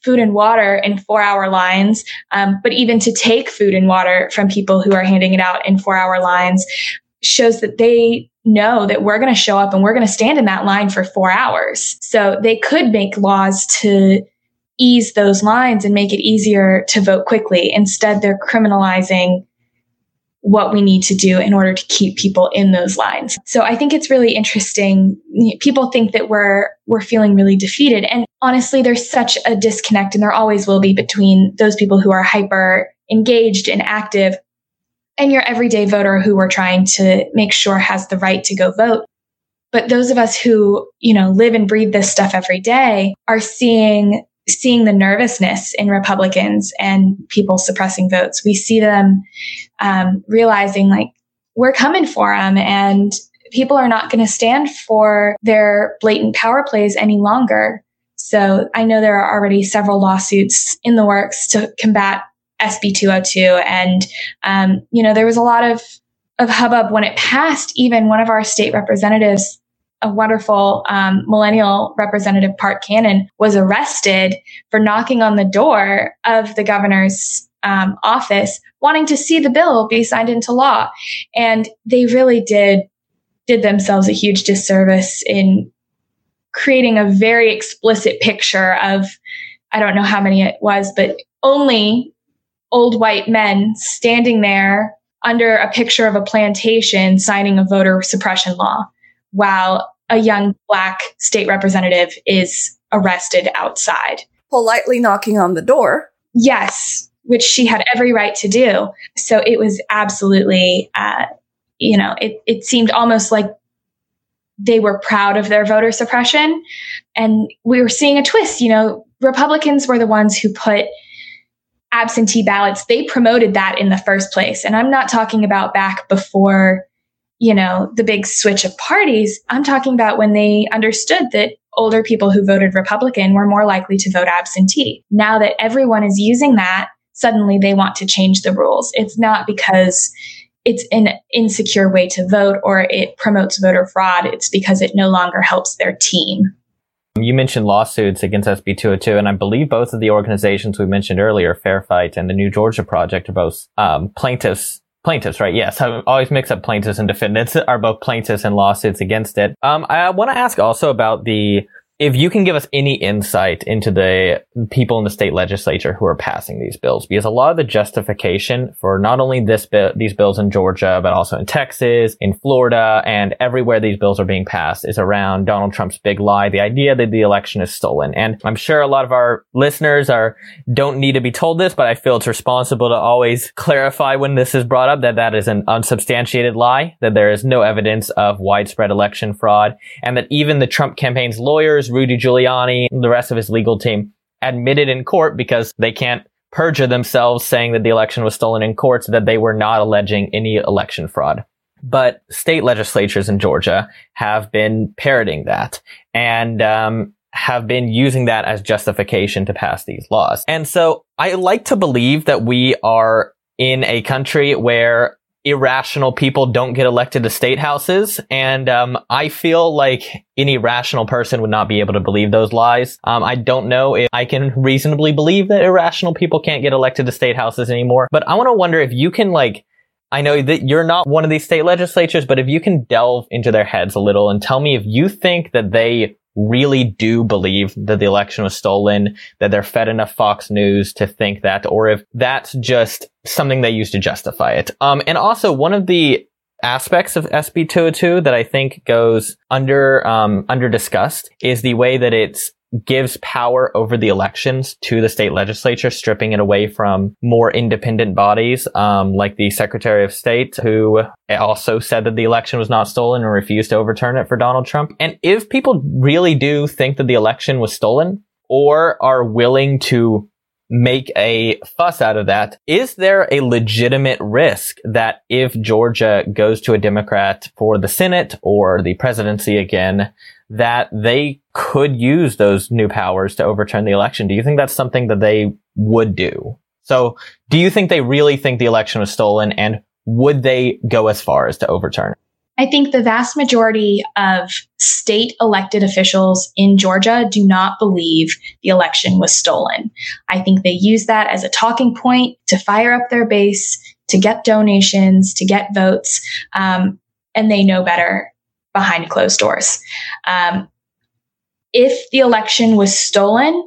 food and water in four hour lines. Um, but even to take food and water from people who are handing it out in four hour lines shows that they know that we're going to show up and we're going to stand in that line for four hours. So they could make laws to ease those lines and make it easier to vote quickly. Instead, they're criminalizing what we need to do in order to keep people in those lines. So I think it's really interesting. People think that we're we're feeling really defeated. And honestly, there's such a disconnect, and there always will be, between those people who are hyper engaged and active and your everyday voter who we're trying to make sure has the right to go vote. But those of us who, you know, live and breathe this stuff every day are seeing seeing the nervousness in Republicans and people suppressing votes. We see them um, realizing, like, we're coming for them, and people are not going to stand for their blatant power plays any longer. So I know there are already several lawsuits in the works to combat S B two oh two. And, um, you know, there was a lot of, of hubbub when it passed. Even one of our state representatives, a wonderful um, millennial representative, Park Cannon, was arrested for knocking on the door of the governor's um, office, wanting to see the bill be signed into law. And they really did did themselves a huge disservice in creating a very explicit picture of, I don't know how many it was, but only old white men standing there under a picture of a plantation signing a voter suppression law, while a young Black state representative is arrested outside. Politely knocking on the door. Yes, which she had every right to do. So it was absolutely, uh, you know, it, it seemed almost like they were proud of their voter suppression. And we were seeing a twist. You know, Republicans were the ones who put absentee ballots. They promoted that in the first place. And I'm not talking about back before, you know, the big switch of parties. I'm talking about when they understood that older people who voted Republican were more likely to vote absentee. Now that everyone is using that, suddenly they want to change the rules. It's not because it's an insecure way to vote or it promotes voter fraud. It's because it no longer helps their team. You mentioned lawsuits against S B two oh two, and I believe both of the organizations we mentioned earlier, Fair Fight and the New Georgia Project, are both um, plaintiffs. Plaintiffs, right? Yes. I always mix up plaintiffs and defendants, are both plaintiffs and lawsuits against it. Um, I want to ask also about the, if you can give us any insight into the people in the state legislature who are passing these bills, because a lot of the justification for not only this bill, these bills in Georgia, but also in Texas, in Florida, and everywhere these bills are being passed is around Donald Trump's big lie, the idea that the election is stolen. And I'm sure a lot of our listeners are, don't need to be told this, but I feel it's responsible to always clarify when this is brought up that that is an unsubstantiated lie, that there is no evidence of widespread election fraud, and that even the Trump campaign's lawyers, Rudy Giuliani, and the rest of his legal team, admitted in court, because they can't perjure themselves saying that the election was stolen in courts, that they were not alleging any election fraud. But state legislatures in Georgia have been parroting that and um, have been using that as justification to pass these laws. And so I like to believe that we are in a country where irrational people don't get elected to state houses. And um, I feel like any rational person would not be able to believe those lies. Um, I don't know if I can reasonably believe that irrational people can't get elected to state houses anymore. But I want to wonder if you can, like, I know that you're not one of these state legislatures, but if you can delve into their heads a little and tell me if you think that they really do believe that the election was stolen, that they're fed enough Fox News to think that, or if that's just something they use to justify it. Um, and also one of the aspects of S B two oh two that I think goes under, um, under discussed is the way that it's gives power over the elections to the state legislature, stripping it away from more independent bodies, um, like the Secretary of State, who also said that the election was not stolen and refused to overturn it for Donald Trump. And if people really do think that the election was stolen or are willing to make a fuss out of that, is there a legitimate risk that if Georgia goes to a Democrat for the Senate or the presidency again, that they could use those new powers to overturn the election? Do you think that's something that they would do? So do you think they really think the election was stolen, and would they go as far as to overturn it? I think the vast majority of state elected officials in Georgia do not believe the election was stolen. I think they use that as a talking point to fire up their base, to get donations, to get votes, um, and they know better behind closed doors. Um, if the election was stolen,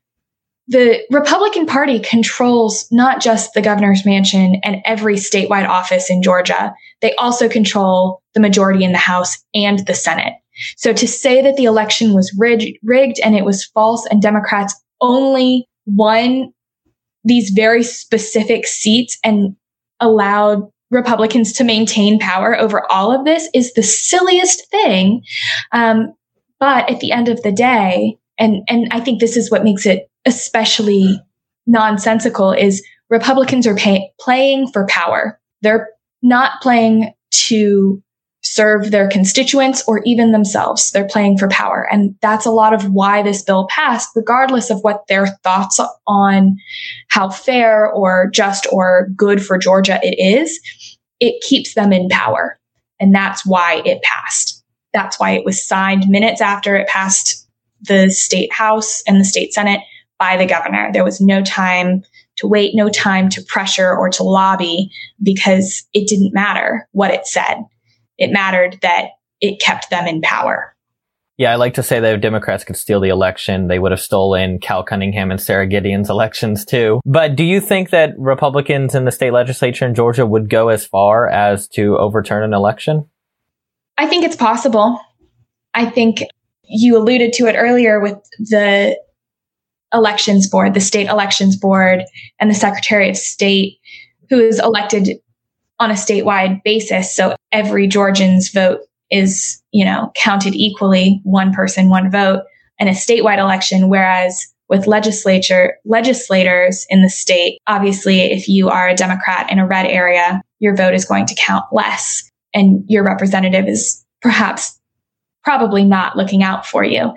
the Republican Party controls not just the governor's mansion and every statewide office in Georgia. They also control the majority in the House and the Senate. So to say that the election was rig- rigged and it was false and Democrats only won these very specific seats and allowed Republicans to maintain power over all of this is the silliest thing. Um, but at the end of the day, and, and I think this is what makes it especially nonsensical, is Republicans are pay- playing for power. They're not playing to serve their constituents or even themselves. They're playing for power. And that's a lot of why this bill passed, regardless of what their thoughts on how fair or just or good for Georgia it is. It keeps them in power. And that's why it passed. That's why it was signed minutes after it passed the state House and the state Senate by the governor. There was no time to wait, no time to pressure or to lobby, because it didn't matter what it said. It mattered that it kept them in power. Yeah, I like to say that if Democrats could steal the election, they would have stolen Cal Cunningham and Sarah Gideon's elections too. But do you think that Republicans in the state legislature in Georgia would go as far as to overturn an election? I think it's possible. I think you alluded to it earlier with the elections board, the state elections board, and the Secretary of State, who is elected on a statewide basis. So every Georgian's vote is, you know, counted equally, one person, one vote, in a statewide election. Whereas with legislature legislators in the state, obviously, if you are a Democrat in a red area, your vote is going to count less, and your representative is perhaps probably not looking out for you.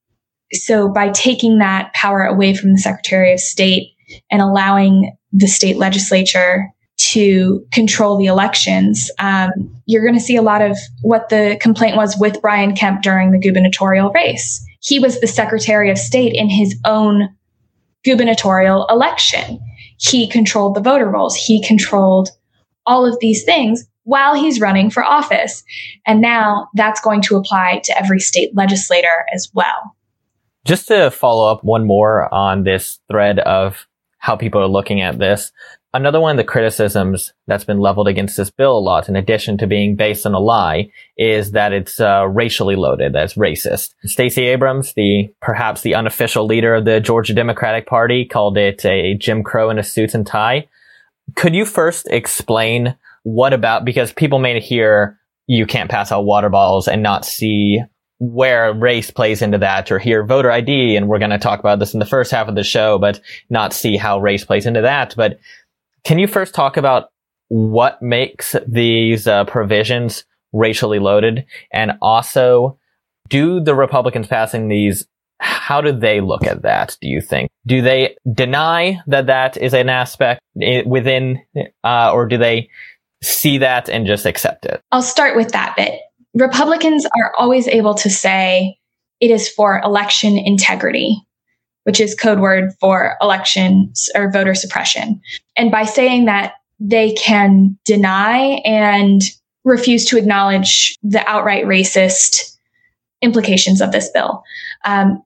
So by taking that power away from the Secretary of State and allowing the state legislature to control the elections, um, you're going to see a lot of what the complaint was with Brian Kemp during the gubernatorial race. He was the Secretary of State in his own gubernatorial election. He controlled the voter rolls. He controlled all of these things while he's running for office. And now that's going to apply to every state legislator as well. Just to follow up one more on this thread of how people are looking at this, another one of the criticisms that's been leveled against this bill a lot, in addition to being based on a lie, is that it's uh, racially loaded, that's racist. Stacey Abrams, the perhaps the unofficial leader of the Georgia Democratic Party, called it a Jim Crow in a suit and tie. Could you first explain what about, because people may hear you can't pass out water bottles and not see where race plays into that, or hear voter I D, and we're going to talk about this in the first half of the show, but not see how race plays into that. But can you first talk about what makes these uh, provisions racially loaded? And also, do the Republicans passing these, how do they look at that, do you think? Do they deny that that is an aspect within, uh, or do they see that and just accept it? I'll start with that bit. Republicans are always able to say it is for election integrity, which is code word for elections or voter suppression. And by saying that, they can deny and refuse to acknowledge the outright racist implications of this bill. Um,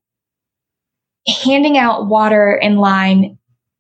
handing out water in line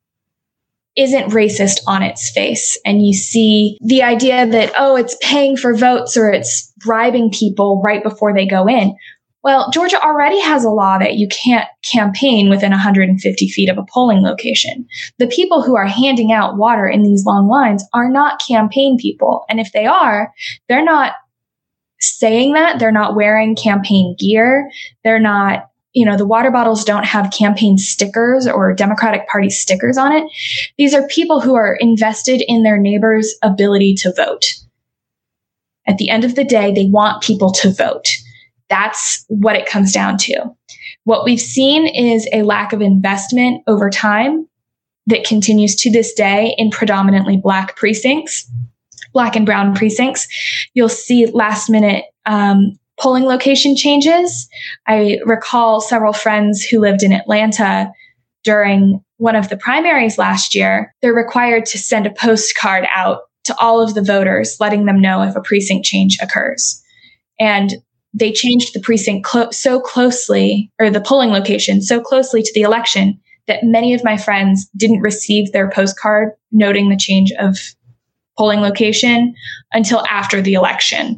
isn't racist on its face. And you see the idea that, oh, it's paying for votes or it's bribing people right before they go in. Well, Georgia already has a law that you can't campaign within one hundred fifty feet of a polling location. The people who are handing out water in these long lines are not campaign people. And if they are, they're not saying that. They're not wearing campaign gear. They're not, you know, the water bottles don't have campaign stickers or Democratic Party stickers on it. These are people who are invested in their neighbors' ability to vote. At the end of the day, they want people to vote. That's what it comes down to. What we've seen is a lack of investment over time that continues to this day in predominantly Black precincts. Black and brown precincts, you'll see last minute um, polling location changes. I recall several friends who lived in Atlanta during one of the primaries last year. They're required to send a postcard out to all of the voters, letting them know if a precinct change occurs. And they changed the precinct clo- so closely, or the polling location so closely to the election, that many of my friends didn't receive their postcard noting the change of polling location until after the election.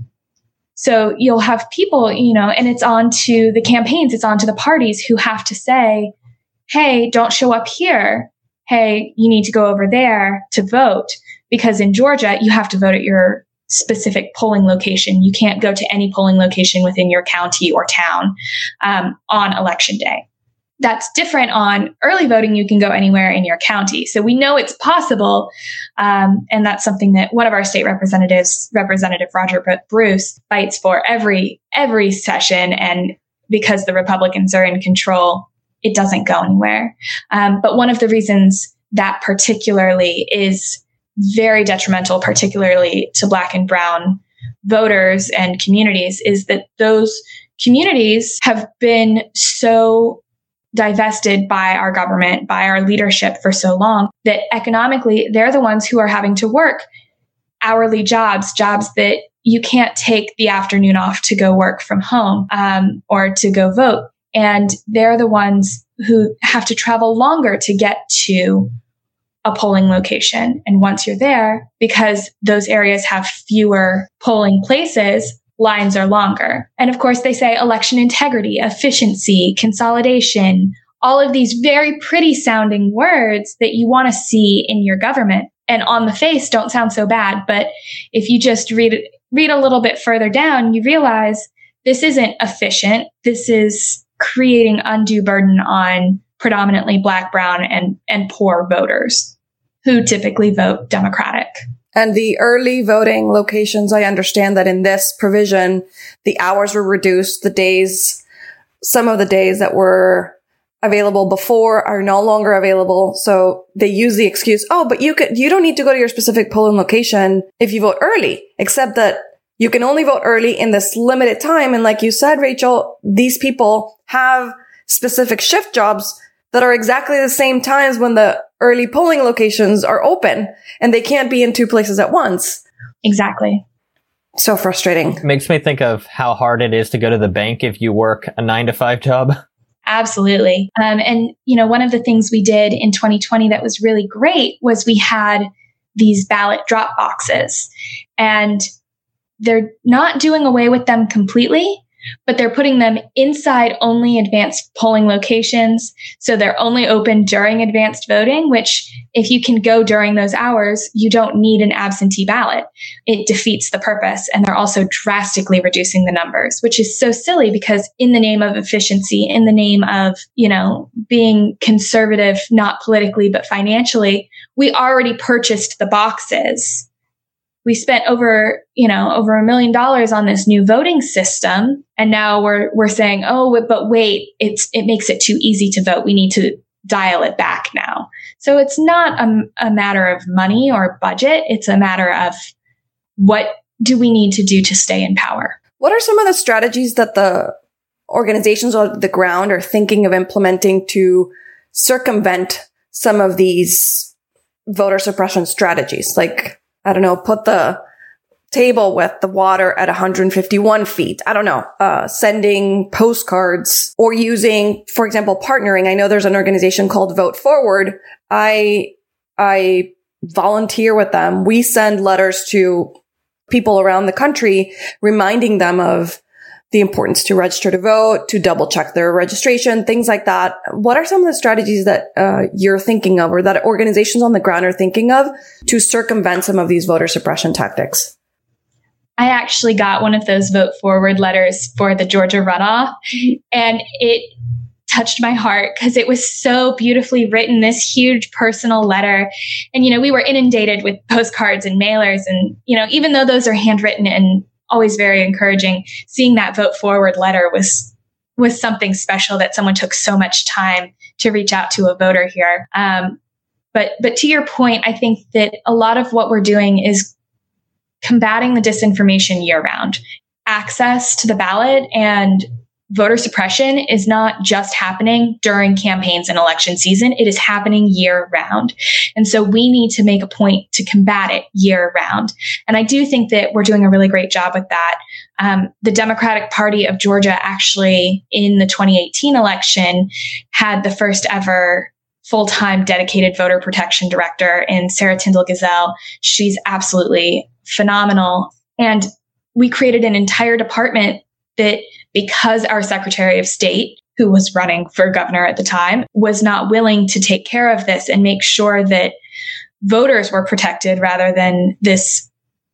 So you'll have people, you know, and it's on to the campaigns, it's on to the parties who have to say, hey, don't show up here. Hey, you need to go over there to vote. Because in Georgia, you have to vote at your specific polling location. You can't go to any polling location within your county or town um, on election day. That's different on early voting. You can go anywhere in your county. So we know it's possible. Um, and that's something that one of our state representatives, Representative Roger Bruce, fights for every, every session. And because the Republicans are in control, it doesn't go anywhere. Um, but one of the reasons that particularly is very detrimental, particularly to Black and brown voters and communities, is that those communities have been so divested by our government, by our leadership for so long, that economically, they're the ones who are having to work hourly jobs, jobs that you can't take the afternoon off to go work from home um, or to go vote. And they're the ones who have to travel longer to get to a polling location. And once you're there, because those areas have fewer polling places, lines are longer. And of course, they say election integrity, efficiency, consolidation, all of these very pretty sounding words that you want to see in your government. And on the face don't sound so bad. But if you just read read a little bit further down, you realize this isn't efficient. This is creating undue burden on predominantly Black, brown, and, and poor voters who typically vote Democratic. And the early voting locations, I understand that in this provision, the hours were reduced. The days, some of the days that were available before are no longer available. So they use the excuse, oh, but you could, you don't need to go to your specific polling location if you vote early, except that you can only vote early in this limited time. And like you said, Rachel, these people have specific shift jobs that are exactly the same times when the early polling locations are open, and they can't be in two places at once. Exactly. So frustrating. It makes me think of how hard it is to go to the bank if you work a nine to five job. Absolutely. Um, and, you know, one of the things we did in twenty twenty that was really great was we had these ballot drop boxes, and they're not doing away with them completely, but they're putting them inside only advanced polling locations. So they're only open during advanced voting, which if you can go during those hours, you don't need an absentee ballot. It defeats the purpose. And they're also drastically reducing the numbers, which is so silly because in the name of efficiency, in the name of, you know, being conservative, not politically, but financially, we already purchased the boxes. We spent over, you know, over a million dollars on this new voting system. And now we're, we're saying, oh, but wait, it's, it makes it too easy to vote. We need to dial it back now. So it's not a, a matter of money or budget. It's a matter of what do we need to do to stay in power? What are some of the strategies that the organizations on the ground are thinking of implementing to circumvent some of these voter suppression strategies? Like, I don't know, put the table with the water at one hundred fifty-one feet. I don't know, uh, sending postcards or using, for example, partnering. I know there's an organization called Vote Forward. I, I volunteer with them. We send letters to people around the country reminding them of the importance to register to vote, to double check their registration, things like that. What are some of the strategies that uh, you're thinking of or that organizations on the ground are thinking of to circumvent some of these voter suppression tactics? I actually got one of those Vote Forward letters for the Georgia runoff, and it touched my heart because it was so beautifully written, this huge personal letter. And, you know, we were inundated with postcards and mailers. And, you know, even though those are handwritten and always very encouraging, seeing that Vote Forward letter was was something special that someone took so much time to reach out to a voter here. Um, but but to your point, I think that a lot of what we're doing is combating the disinformation year round. Access to the ballot and voter suppression is not just happening during campaigns and election season. It is happening year round. And so we need to make a point to combat it year round. And I do think that we're doing a really great job with that. Um, the Democratic Party of Georgia actually in the twenty eighteen election had the first ever full-time dedicated voter protection director in Sarah Tyndall Gazelle. She's absolutely phenomenal. And we created an entire department that, because our Secretary of State, who was running for governor at the time, was not willing to take care of this and make sure that voters were protected rather than this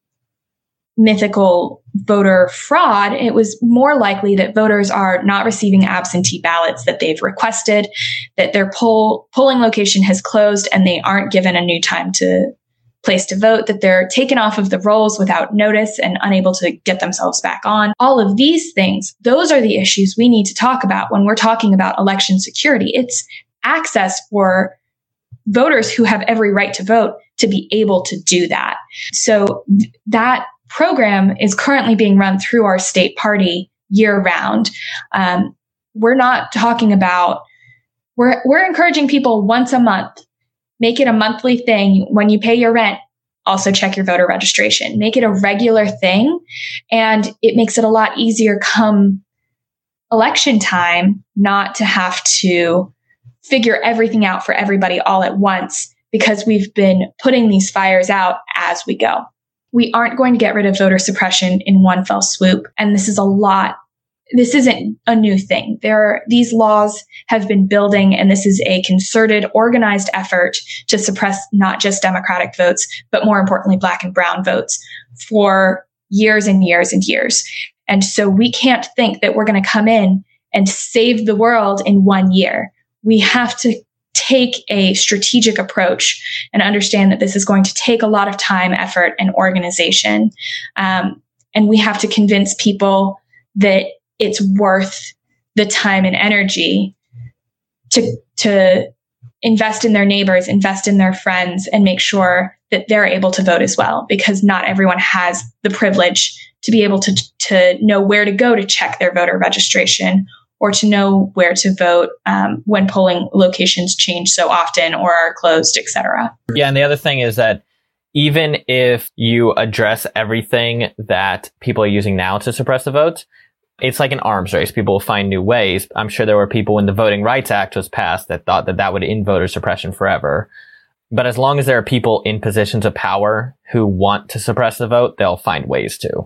mythical voter fraud, it was more likely that voters are not receiving absentee ballots that they've requested, that their poll polling location has closed and they aren't given a new time to place to vote, that they're taken off of the rolls without notice and unable to get themselves back on. All of these things, those are the issues we need to talk about when we're talking about election security. It's access for voters who have every right to vote to be able to do that. So th- that program is currently being run through our state party year round. Um, we're not talking about, we're, we're encouraging people once a month. Make it a monthly thing. When you pay your rent, also check your voter registration. Make it a regular thing. And it makes it a lot easier come election time not to have to figure everything out for everybody all at once, because we've been putting these fires out as we go. We aren't going to get rid of voter suppression in one fell swoop. And this is a lot. This isn't a new thing. There are, these laws have been building, and this is a concerted, organized effort to suppress not just Democratic votes, but more importantly, Black and brown votes for years and years and years. And so we can't think that we're going to come in and save the world in one year. We have to take a strategic approach and understand that this is going to take a lot of time, effort, and organization. Um, and we have to convince people that it's worth the time and energy to, to invest in their neighbors, invest in their friends, and make sure that they're able to vote as well, because not everyone has the privilege to be able to, to know where to go to check their voter registration, or to know where to vote um, when polling locations change so often or are closed, et cetera. Yeah, and the other thing is that even if you address everything that people are using now to suppress the vote, it's like an arms race. People will find new ways. I'm sure there were people when the Voting Rights Act was passed that thought that that would end voter suppression forever. But as long as there are people in positions of power who want to suppress the vote, they'll find ways to.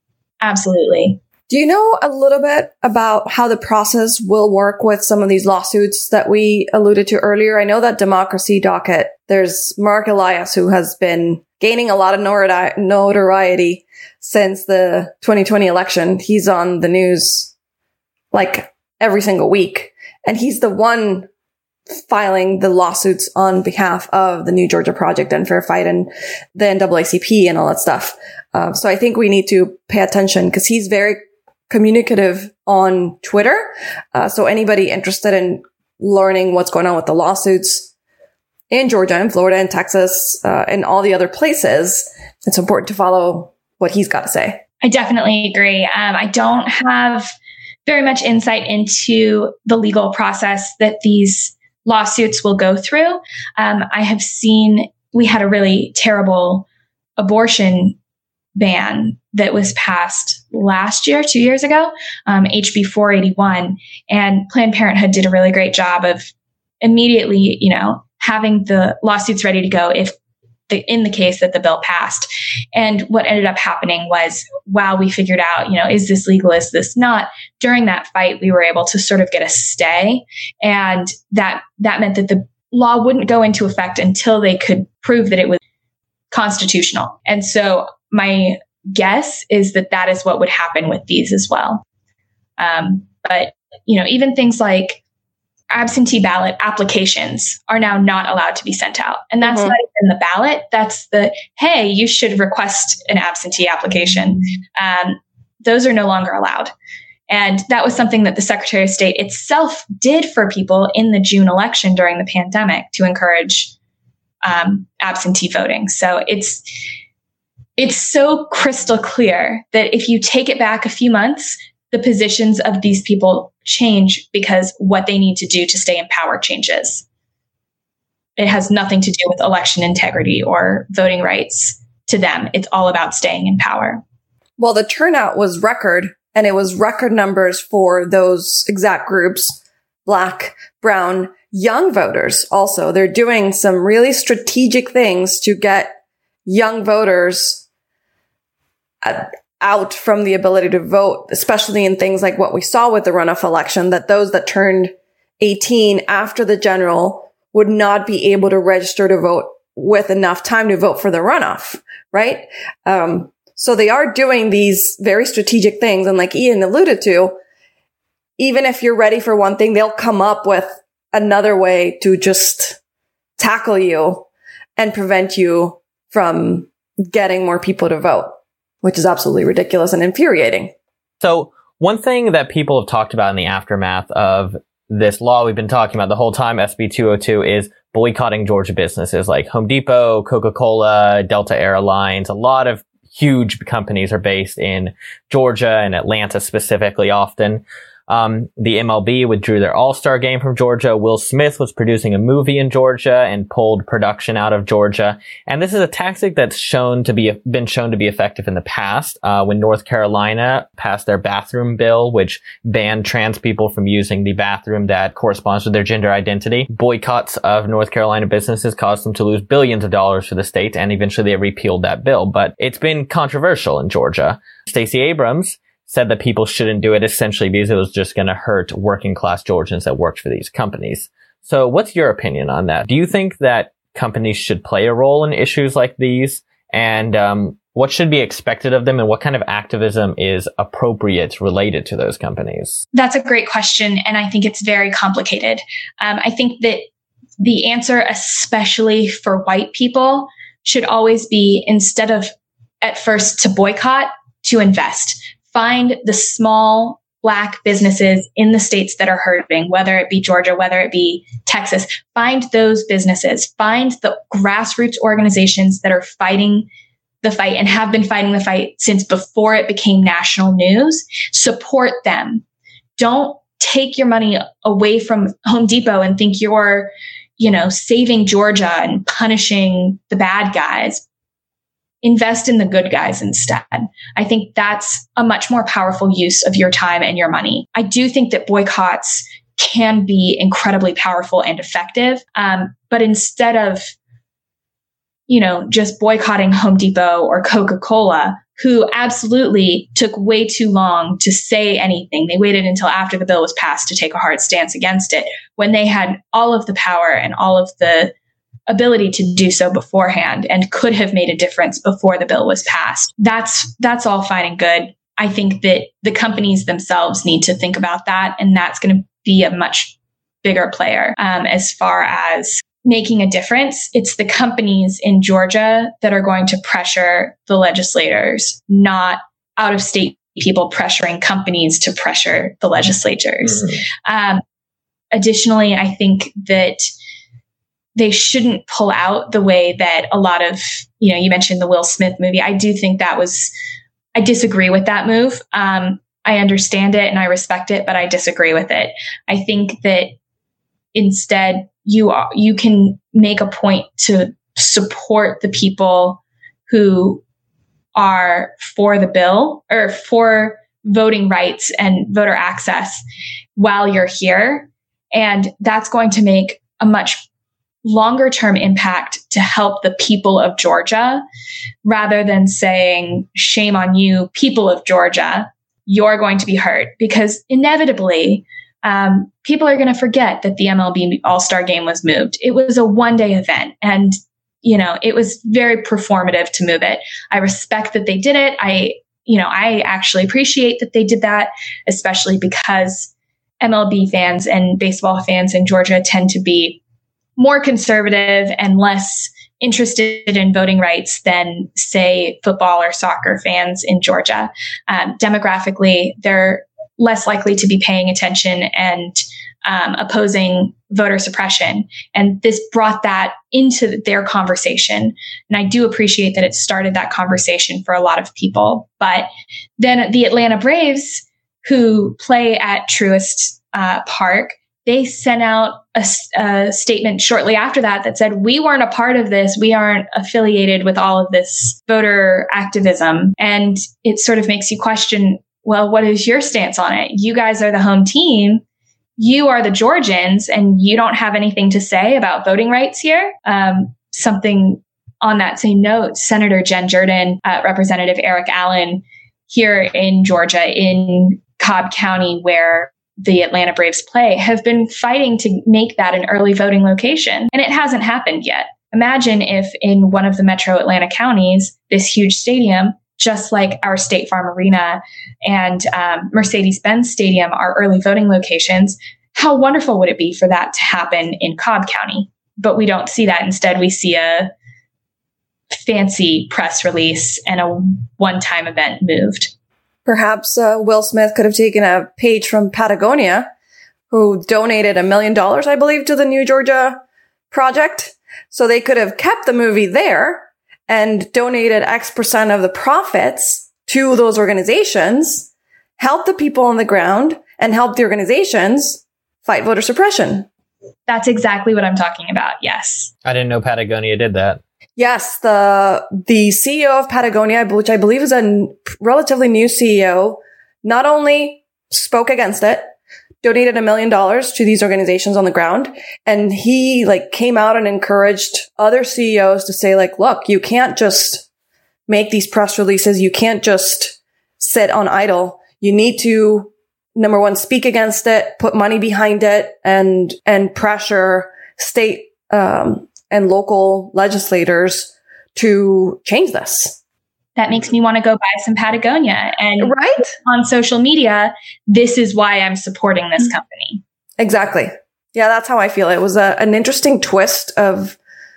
Absolutely. Do you know a little bit about how the process will work with some of these lawsuits that we alluded to earlier? I know that Democracy Docket, there's Mark Elias, who has been gaining a lot of notori- notoriety since the twenty twenty election. He's on the news like every single week, and he's the one filing the lawsuits on behalf of the New Georgia Project and Fair Fight and the N double A C P and all that stuff. Uh, so I think we need to pay attention, because he's very communicative on Twitter. Uh, so anybody interested in learning what's going on with the lawsuits in Georgia and Florida and Texas uh, and all the other places, it's important to follow what he's got to say. I definitely agree. Um, I don't have very much insight into the legal process that these lawsuits will go through. Um, I have seen, we had a really terrible abortion ban that was passed last year, two years ago, um, H B four eighty-one. And Planned Parenthood did a really great job of immediately, you know, having the lawsuits ready to go if the, in the case that the bill passed. And what ended up happening was, while we figured out, you know, is this legal, is this not? During that fight, we were able to sort of get a stay. And that, that meant that the law wouldn't go into effect until they could prove that it was constitutional. And so my guess is that that is what would happen with these as well. Um, but, you know, even things like absentee ballot applications are now not allowed to be sent out. And that's mm-hmm. not even the ballot. That's the, hey, you should request an absentee application. Um, those are no longer allowed. And that was something that the Secretary of State itself did for people in the June election during the pandemic to encourage um, absentee voting. So it's, it's so crystal clear that if you take it back a few months, the positions of these people change because what they need to do to stay in power changes. It has nothing to do with election integrity or voting rights to them. It's all about staying in power. Well, the turnout was record, and it was record numbers for those exact groups, Black, brown, young voters also. They're doing some really strategic things to get young voters out from the ability to vote, especially in things like what we saw with the runoff election, that those that turned eighteen after the general would not be able to register to vote with enough time to vote for the runoff, right? Um, so they are doing these very strategic things. And like Ian alluded to, even if you're ready for one thing, they'll come up with another way to just tackle you and prevent you from getting more people to vote, which is absolutely ridiculous and infuriating. So one thing that people have talked about in the aftermath of this law we've been talking about the whole time, S B two oh two, is boycotting Georgia businesses like Home Depot, Coca-Cola, Delta Airlines. A lot of huge companies are based in Georgia and Atlanta specifically often. Um, the M L B withdrew their All-Star game from Georgia. Will Smith was producing a movie in Georgia and pulled production out of Georgia. And this is a tactic that's shown to be, been shown to be effective in the past, uh, when North Carolina passed their bathroom bill, which banned trans people from using the bathroom that corresponds with their gender identity. Boycotts of North Carolina businesses caused them to lose billions of dollars for the state, and eventually they repealed that bill. But it's been controversial in Georgia. Stacey Abrams said that people shouldn't do it essentially because it was just going to hurt working class Georgians that worked for these companies. So what's your opinion on that? Do you think that companies should play a role in issues like these? And um, what should be expected of them, and what kind of activism is appropriate related to those companies? That's a great question, and I think it's very complicated. Um, I think that the answer, especially for white people, should always be, instead of at first to boycott, to invest. Find the small Black businesses in the states that are hurting, whether it be Georgia, whether it be Texas. Find those businesses. Find the grassroots organizations that are fighting the fight and have been fighting the fight since before it became national news. Support them. Don't take your money away from Home Depot and think you're, you know, saving Georgia and punishing the bad guys. Invest in the good guys instead. I think that's a much more powerful use of your time and your money. I do think that boycotts can be incredibly powerful and effective. Um, but instead of, you know, just boycotting Home Depot or Coca-Cola, who absolutely took way too long to say anything. They waited until after the bill was passed to take a hard stance against it, when they had all of the power and all of the ability to do so beforehand and could have made a difference before the bill was passed. That's that's all fine and good. I think that the companies themselves need to think about that, and that's going to be a much bigger player um, as far as making a difference. It's the companies in Georgia that are going to pressure the legislators, not out-of-state people pressuring companies to pressure the legislators. Mm-hmm. Um, additionally, I think that they shouldn't pull out the way that a lot of, you know, you mentioned the Will Smith movie. I do think that was, I disagree with that move. Um, I understand it and I respect it, but I disagree with it. I think that instead you are, you can make a point to support the people who are for the bill or for voting rights and voter access while you're here. And that's going to make a much longer term impact to help the people of Georgia, rather than saying, shame on you, people of Georgia, you're going to be hurt. Because inevitably, um, people are going to forget that the M L B All-Star game was moved. It was a one-day event, and, you know, it was very performative to move it. I respect that they did it. I, you know, I actually appreciate that they did that, especially because M L B fans and baseball fans in Georgia tend to be more conservative and less interested in voting rights than, say, football or soccer fans in Georgia. Um, demographically, they're less likely to be paying attention and um, opposing voter suppression. And this brought that into their conversation. And I do appreciate that it started that conversation for a lot of people. But then the Atlanta Braves, who play at Truist uh, Park, they sent out a, a statement shortly after that that said, we weren't a part of this. We aren't affiliated with all of this voter activism. And it sort of makes you question, well, what is your stance on it? You guys are the home team. You are the Georgians, and you don't have anything to say about voting rights here. Um, something on that same note, Senator Jen Jordan, uh, Representative Eric Allen here in Georgia, in Cobb County, where the Atlanta Braves play, have been fighting to make that an early voting location. And it hasn't happened yet. Imagine if in one of the metro Atlanta counties, this huge stadium, just like our State Farm Arena and um, Mercedes-Benz Stadium are early voting locations, how wonderful would it be for that to happen in Cobb County? But we don't see that. Instead, we see a fancy press release and a one-time event moved. Perhaps uh, Will Smith could have taken a page from Patagonia, who donated a million dollars, I believe, to the New Georgia project. So they could have kept the movie there and donated X percent of the profits to those organizations, help the people on the ground, and help the organizations fight voter suppression. That's exactly what I'm talking about. Yes. I didn't know Patagonia did that. Yes, the the C E O of Patagonia, which I believe is a n- relatively new C E O, not only spoke against it, donated a million dollars to these organizations on the ground, and he like came out and encouraged other C E Os to say like, look, you can't just make these press releases. You can't just sit on idle. You need to, number one, speak against it, put money behind it, and and pressure state um and local legislators to change this. That makes me want to go buy some Patagonia. And right on social media, this is why I'm supporting this company. Exactly. Yeah, that's how I feel. It was a, an interesting twist of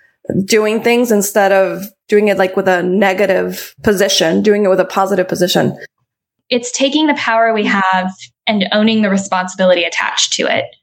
doing things instead of doing it like with a negative position, doing it with a positive position. It's taking the power we have and owning the responsibility attached to it.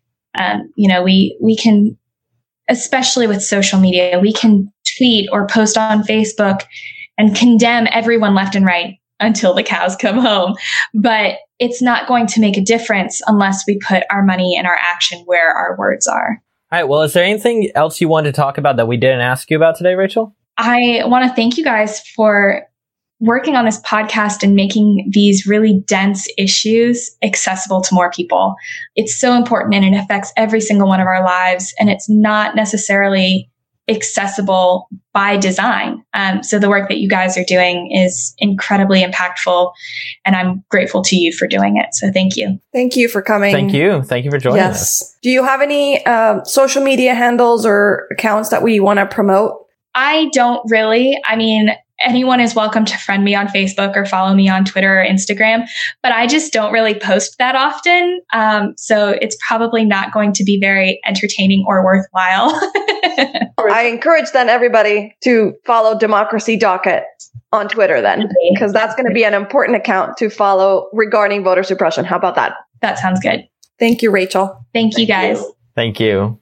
Um, you know, we we can, especially with social media, we can tweet or post on Facebook and condemn everyone left and right until the cows come home. But it's not going to make a difference unless we put our money and our action where our words are. All right. Well, is there anything else you wanted to talk about that we didn't ask you about today, Rachel? I want to thank you guys for working on this podcast and making these really dense issues accessible to more people. It's so important and it affects every single one of our lives, and it's not necessarily accessible by design. Um, so the work that you guys are doing is incredibly impactful, and I'm grateful to you for doing it. So thank you. Thank you for coming. Thank you. Thank you for joining yes. us. Do you have any uh, social media handles or accounts that we want to promote? I don't really. I mean, anyone is welcome to friend me on Facebook or follow me on Twitter or Instagram, but I just don't really post that often. Um, so it's probably not going to be very entertaining or worthwhile. I encourage then everybody to follow Democracy Docket on Twitter then, because that's going to be an important account to follow regarding voter suppression. How about that? That sounds good. Thank you, Rachel. Thank, Thank you, guys. You. Thank you.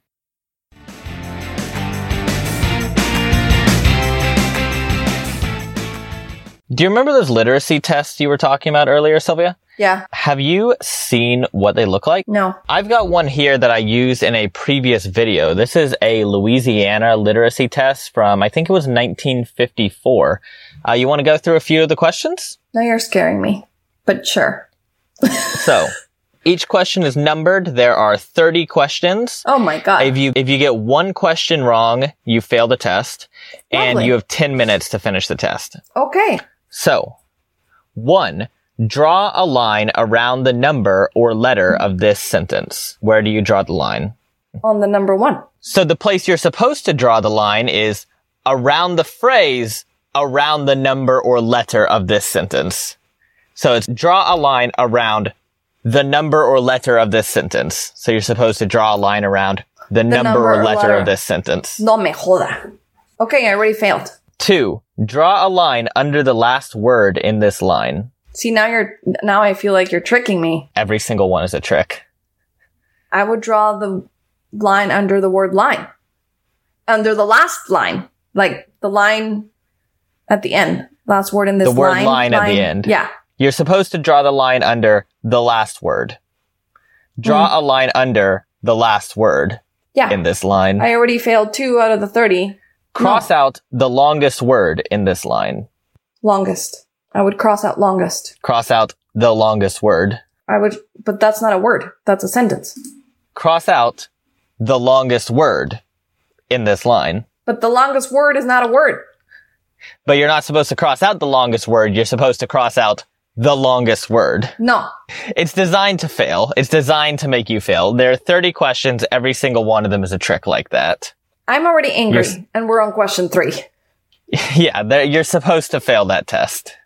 Do you remember those literacy tests you were talking about earlier, Sylvia? Yeah. Have you seen what they look like? No. I've got one here that I used in a previous video. This is a Louisiana literacy test from, I think it was nineteen fifty-four. Uh, you want to go through a few of the questions? Now you're scaring me, but sure. So, each question is numbered. There are thirty questions. Oh my God. If you, if you get one question wrong, you fail the test. Lovely. And you have ten minutes to finish the test. Okay. So, one, draw a line around the number or letter of this sentence. Where do you draw the line? On the number one. So the place you're supposed to draw the line is around the phrase, around the number or letter of this sentence. So it's draw a line around the number or letter of this sentence. So you're supposed to draw a line around the, the number, number or letter, letter of this sentence. No me joda. Okay, I already failed. Two, draw a line under the last word in this line. See, now you're, now I feel like you're tricking me. Every single one is a trick. I would draw the line under the word line. Under the last line. Like the line at the end. Last word in this line. The word line, line at the end. Yeah. You're supposed to draw the line under the last word. Draw mm. a line under the last word yeah. in this line. I already failed two out of the thirty. Cross no. out the longest word in this line. Longest. I would cross out longest. Cross out the longest word. I would, but that's not a word. That's a sentence. Cross out the longest word in this line. But the longest word is not a word. But you're not supposed to cross out the longest word. You're supposed to cross out the longest word. No. It's designed to fail. It's designed to make you fail. There are thirty questions. Every single one of them is a trick like that. I'm already angry, you're, and we're on question three. Yeah, you're supposed to fail that test.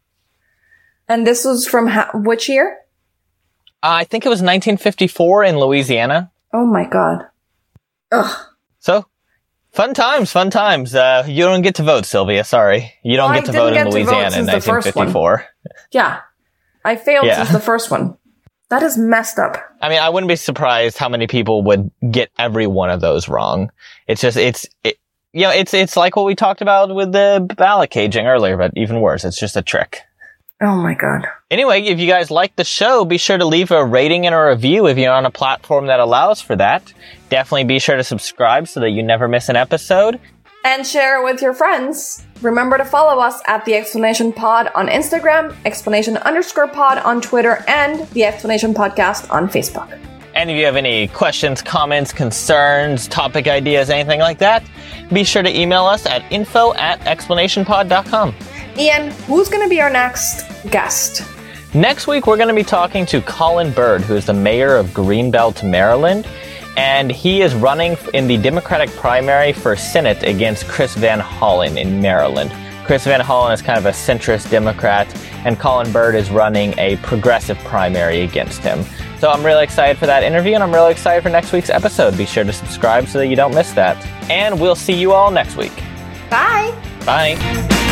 And this was from ha- which year? Uh, I think it was nineteen fifty-four in Louisiana. Oh my God. Ugh. So, fun times, fun times. Uh, you don't get to vote, Sylvia. Sorry. You don't well, get to vote in Louisiana vote in nineteen fifty-four. Yeah. I failed yeah. since the first one. That is messed up. I mean, I wouldn't be surprised how many people would get every one of those wrong. It's just, it's, it, you know, it's, it's like what we talked about with the ballot caging earlier, but even worse. It's just a trick. Oh my God. Anyway, if you guys like the show, be sure to leave a rating and a review if you're on a platform that allows for that. Definitely be sure to subscribe so that you never miss an episode. And share it with your friends. Remember to follow us at The Explanation Pod on Instagram, Explanation underscore pod on Twitter, and The Explanation Podcast on Facebook. And if you have any questions, comments, concerns, topic ideas, anything like that, be sure to email us at info at explanationpod dot com. Ian, who's going to be our next guest? Next week, we're going to be talking to Colin Byrd, who is the mayor of Greenbelt, Maryland. And he is running in the Democratic primary for Senate against Chris Van Hollen in Maryland. Chris Van Hollen is kind of a centrist Democrat, and Colin Byrd is running a progressive primary against him. So I'm really excited for that interview, and I'm really excited for next week's episode. Be sure to subscribe so that you don't miss that. And we'll see you all next week. Bye. Bye.